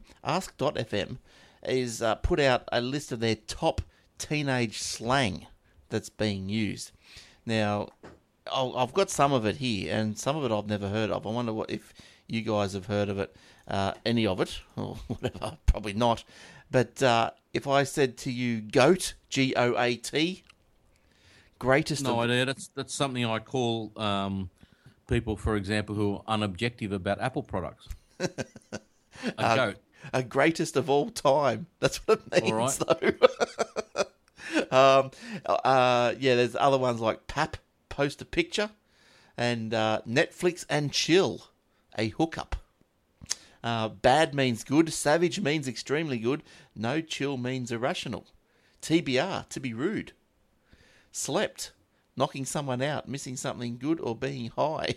is put out a list of their top teenage slang that's being used. Now, I've got some of it here, and some of it I've never heard of. I wonder if you guys have heard of it, any of it, or whatever. Probably not. But if I said to you, GOAT, G-O-A-T, greatest... No idea. That's something I call people, for example, who are unobjective about Apple products. A goat. A greatest of all time. That's what it means, all right. though. There's other ones like PAP, Post a Picture, and Netflix and Chill, a hookup. Bad means good. Savage means extremely good. No chill means irrational. TBR, to be rude. Slept, knocking someone out, missing something good, or being high.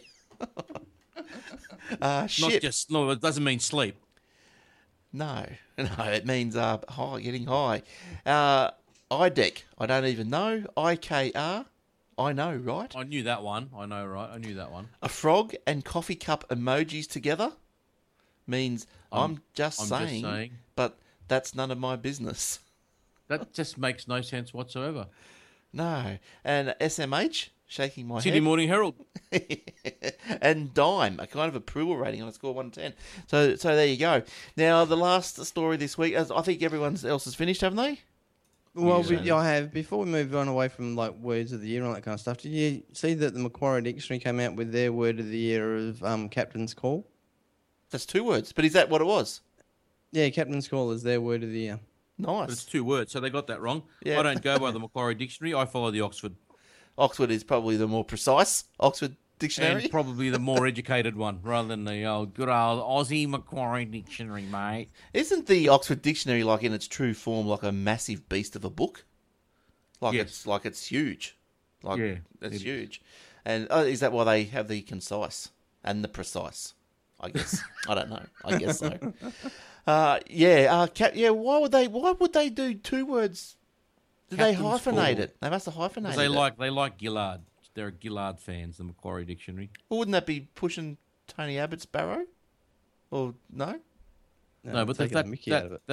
Ship. No, it doesn't mean sleep. No, it means high, getting high. IDEC, I don't even know. IKR, I know, right? I knew that one. I know, right? I knew that one. A frog and coffee cup emojis together means I'm just saying, but that's none of my business. That just makes no sense whatsoever. No. And SMH, shaking my Sydney head. Morning Herald. And Dime, a kind of approval rating on a score of 1 to 10. So there you go. Now, the last story this week, I think everyone else has finished, haven't they? Well, I have. Before we move on away from like words of the year and all that kind of stuff, did you see that the Macquarie Dictionary came out with their word of the year of Captain's Call? That's 2 words, but is that what it was? Yeah, Captain's Call is their word of the year. Nice. But it's 2 words, so they got that wrong. Yeah. I don't go by the Macquarie Dictionary. I follow the Oxford. Oxford is probably the more precise Oxford Dictionary. And probably the more educated one, rather than the good old Aussie Macquarie Dictionary, mate. Isn't the Oxford Dictionary, like in its true form, like a massive beast of a book? Yes. It's huge. It's it huge. And is that why they have the concise and the precise? I guess. I don't know. I guess so. Why would they do 2 words? Did they Captain's hyphenate Call. it? They must have hyphenated They it. like Gillard. They're Gillard fans, the Macquarie Dictionary. Well, wouldn't that be pushing Tony Abbott's barrow? Or no? No, but taking the Mickey out of it.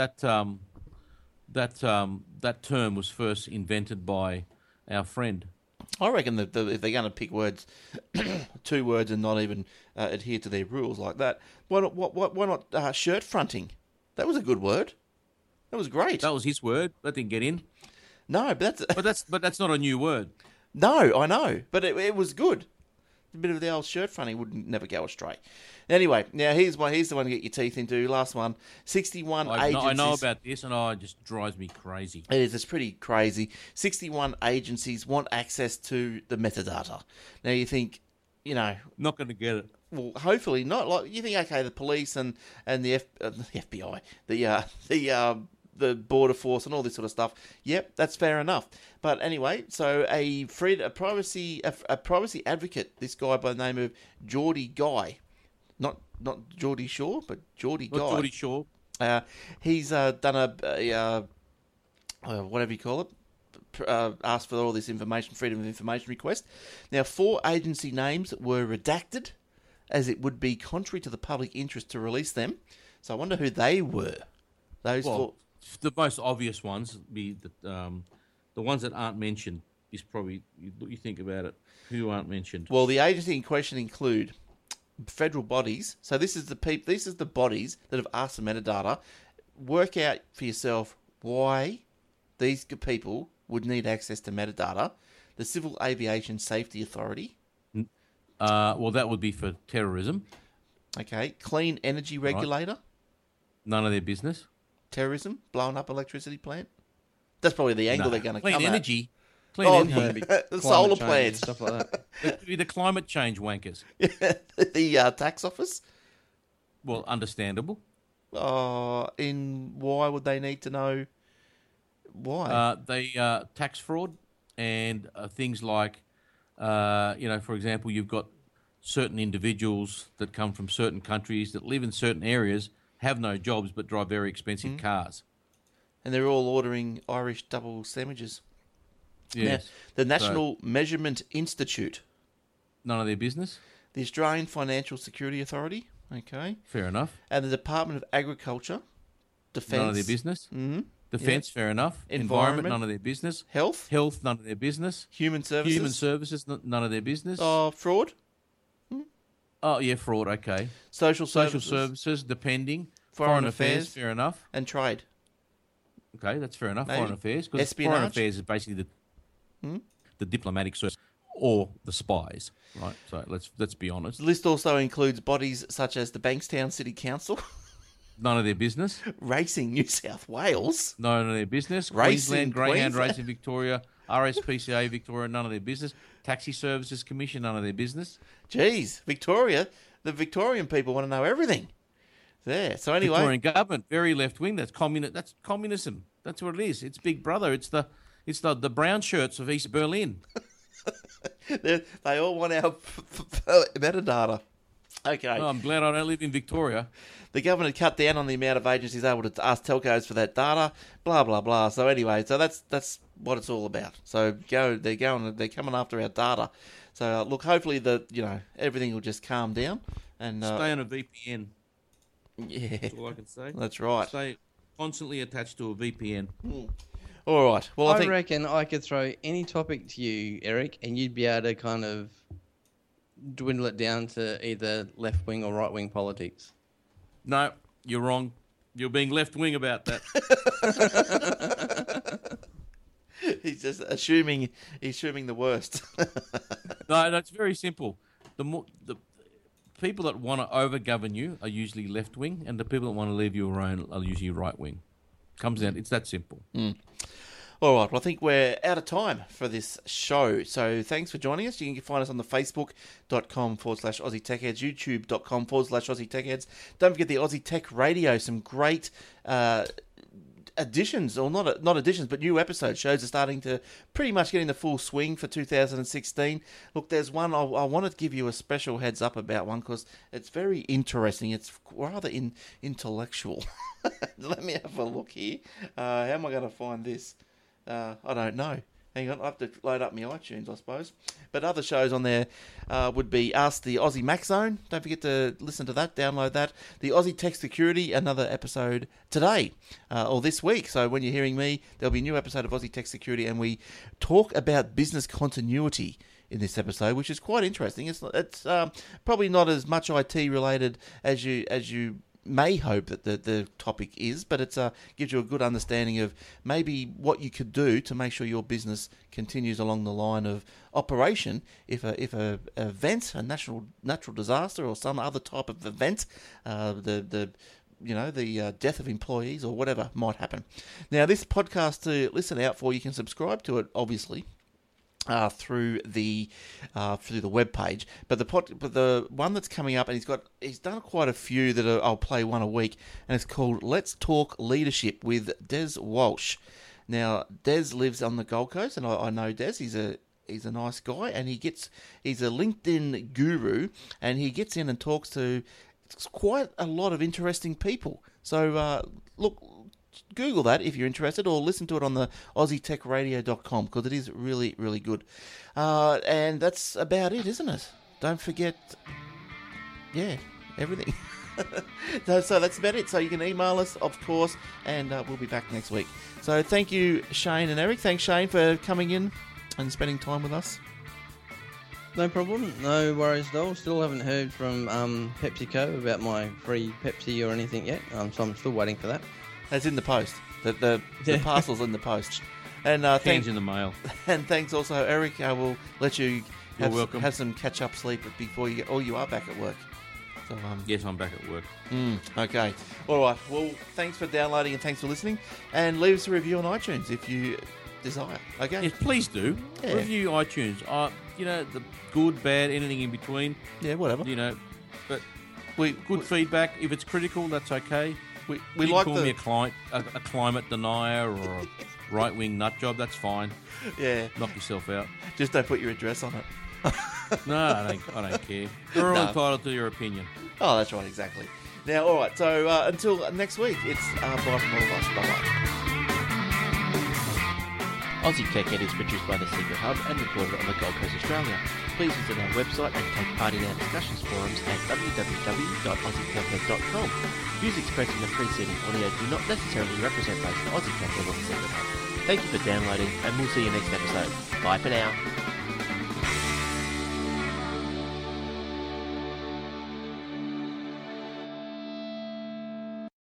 that term was first invented by our friend. I reckon that if they're going to pick words, 2 words, and not even adhere to their rules like that, why not shirt fronting? That was a good word. That was great. That was his word. That didn't get in. No, but that's not a new word. No, I know, but it was good. A bit of the old shirt fronting would never go astray. Anyway, now here's the one to get your teeth into. Last one, 61 agencies. I know about this, and it just drives me crazy. It is. It's pretty crazy. 61 agencies want access to the metadata. Now you think, Not going to get it. well, hopefully not. Like you think, okay, the police and the FBI, the border force and all this sort of stuff. Yep, that's fair enough. But anyway, so a privacy advocate, this guy by the name of Geordie Guy, not Geordie Shaw, but Geordie Guy. Not Geordie Shaw. He's done a whatever you call it, asked for all this information, freedom of information request. Now, 4 agency names were redacted, as it would be contrary to the public interest to release them. So I wonder who they were. Those 4. The most obvious ones would be the ones that aren't mentioned. Is probably you think about it. Who aren't mentioned? Well, the agency in question include federal bodies. So this is the bodies that have asked for metadata. Work out for yourself why these people would need access to metadata. The Civil Aviation Safety Authority. Well, that would be for terrorism. Okay. Clean Energy Regulator. None of their business. Terrorism. Blowing up electricity plant. That's probably the angle they're going to come Clean at. energy. Clean energy. The solar plants. Stuff like that. It could be the climate change wankers. The tax office. Well, understandable. Why would they need to know why? Tax fraud and things like, for example, you've got certain individuals that come from certain countries that live in certain areas, have no jobs, but drive very expensive cars. And they're all ordering Irish double sandwiches. Yes. Now, the National Measurement Institute. None of their business. The Australian Financial Security Authority. Okay. Fair enough. And the Department of Agriculture. Defence. None of their business. Mm-hmm. Defence, fair enough. Environment, none of their business. Health. Health, none of their business. Human Services. Human Services, none of their business. Fraud. Oh, yeah, fraud, okay. Social Services, depending. Foreign Affairs, Affairs. fair enough. And Trade. Okay, that's fair enough. Maybe. Foreign Affairs. Because Espionage. Foreign Affairs is basically the diplomatic service or the spies, right? So let's be honest. The list also includes bodies such as the Bankstown City Council. None of their business. Racing New South Wales. None of their business. Racing Queensland, Greyhound Queensland. Racing Victoria, RSPCA Victoria, none of their business. Taxi Services Commission, none of their business. Jeez, Victoria. The Victorian people want to know everything. There. So anyway, Victorian government, very left wing. That's communism. That's what it is. It's Big Brother. It's the brown shirts of East Berlin. they all want our metadata. Okay. Oh, I'm glad I don't live in Victoria. The government cut down on the amount of agencies able to ask telcos for that data. Blah blah blah. So anyway, so that's what it's all about. So they're coming after our data. So look, hopefully everything will just calm down and stay on a VPN. Yeah, that's all I can say. That's right. Stay constantly attached to a VPN. All right. Well, I reckon I could throw any topic to you, Eric, and you'd be able to kind of dwindle it down to either left wing or right wing politics. No, you're wrong. You're being left wing about that. He's just assuming the worst. No, that's very simple. The people that want to overgovern you are usually left wing, and the people that want to leave you alone are usually right wing. Comes down. It's that simple. All right. Well, I think we're out of time for this show. So thanks for joining us. You can find us on the Facebook.com/Aussie Tech Heads, YouTube.com/Aussie Tech Heads. Don't forget the Aussie Tech Radio. Some great additions, or not additions, but new episodes. Shows are starting to pretty much get in the full swing for 2016. Look, there's one I want to give you a special heads up about one because it's very interesting. It's rather intellectual. Let me have a look here. How am I going to find this? I don't know. Hang on, I have to load up my iTunes, I suppose. But other shows on there would be Ask the Aussie Mac Zone. Don't forget to listen to that, download that. The Aussie Tech Security, another episode today, or this week. So when you're hearing me, there'll be a new episode of Aussie Tech Security, and we talk about business continuity in this episode, which is quite interesting. It's probably not as much IT related as you may hope that the topic is, but it gives you a good understanding of maybe what you could do to make sure your business continues along the line of operation if a event, a natural disaster or some other type of event, the death of employees or whatever might happen. Now, this podcast to listen out for, you can subscribe to it, obviously, through the webpage, but the one that's coming up, and he's done quite a few that I'll play one a week, and it's called Let's Talk Leadership with Des Walsh. Now, Des lives on the Gold Coast, and I know Des. He's a nice guy, and he's a LinkedIn guru, and he gets in and talks to quite a lot of interesting people. So look. Google that if you're interested, or listen to it on the AussieTechRadio.com, because it is really, really good. And that's about it, isn't it? Don't forget, everything. So that's about it. So you can email us, of course, and we'll be back next week. So thank you, Shane and Eric. Thanks, Shane, for coming in and spending time with us. No problem. No worries at all. Still haven't heard from PepsiCo about my free Pepsi or anything yet, so I'm still waiting for that. It's in the post. The parcel's in the post. And thanks in the mail. And thanks also, Eric. I will let you have some catch-up sleep before you get... Oh, you are back at work. So, yes, I'm back at work. Okay. All right. Well, thanks for downloading and thanks for listening. And leave us a review on iTunes if you desire. Okay? Yes, please do. Yeah. Review iTunes. The good, bad, anything in between. Yeah, whatever. But good feedback. If it's critical, that's okay. We you like call me a climate denier or a right-wing nut job, that's fine. Yeah. Knock yourself out. Just don't put your address on it. No, I don't care. You're all entitled to your opinion. Oh, that's right, exactly. Now, all right, so until next week, it's bye from all of us. Bye-bye. Aussie Tech Head is produced by The Secret Hub and recorded on the Gold Coast, Australia. Please visit our website and take part in our discussions forums at www.aussietechhead.com. Views expressed in the preceding audio do not necessarily represent those of Aussie Tech Head or The Secret Hub. Thank you for downloading, and we'll see you next episode. Bye for now.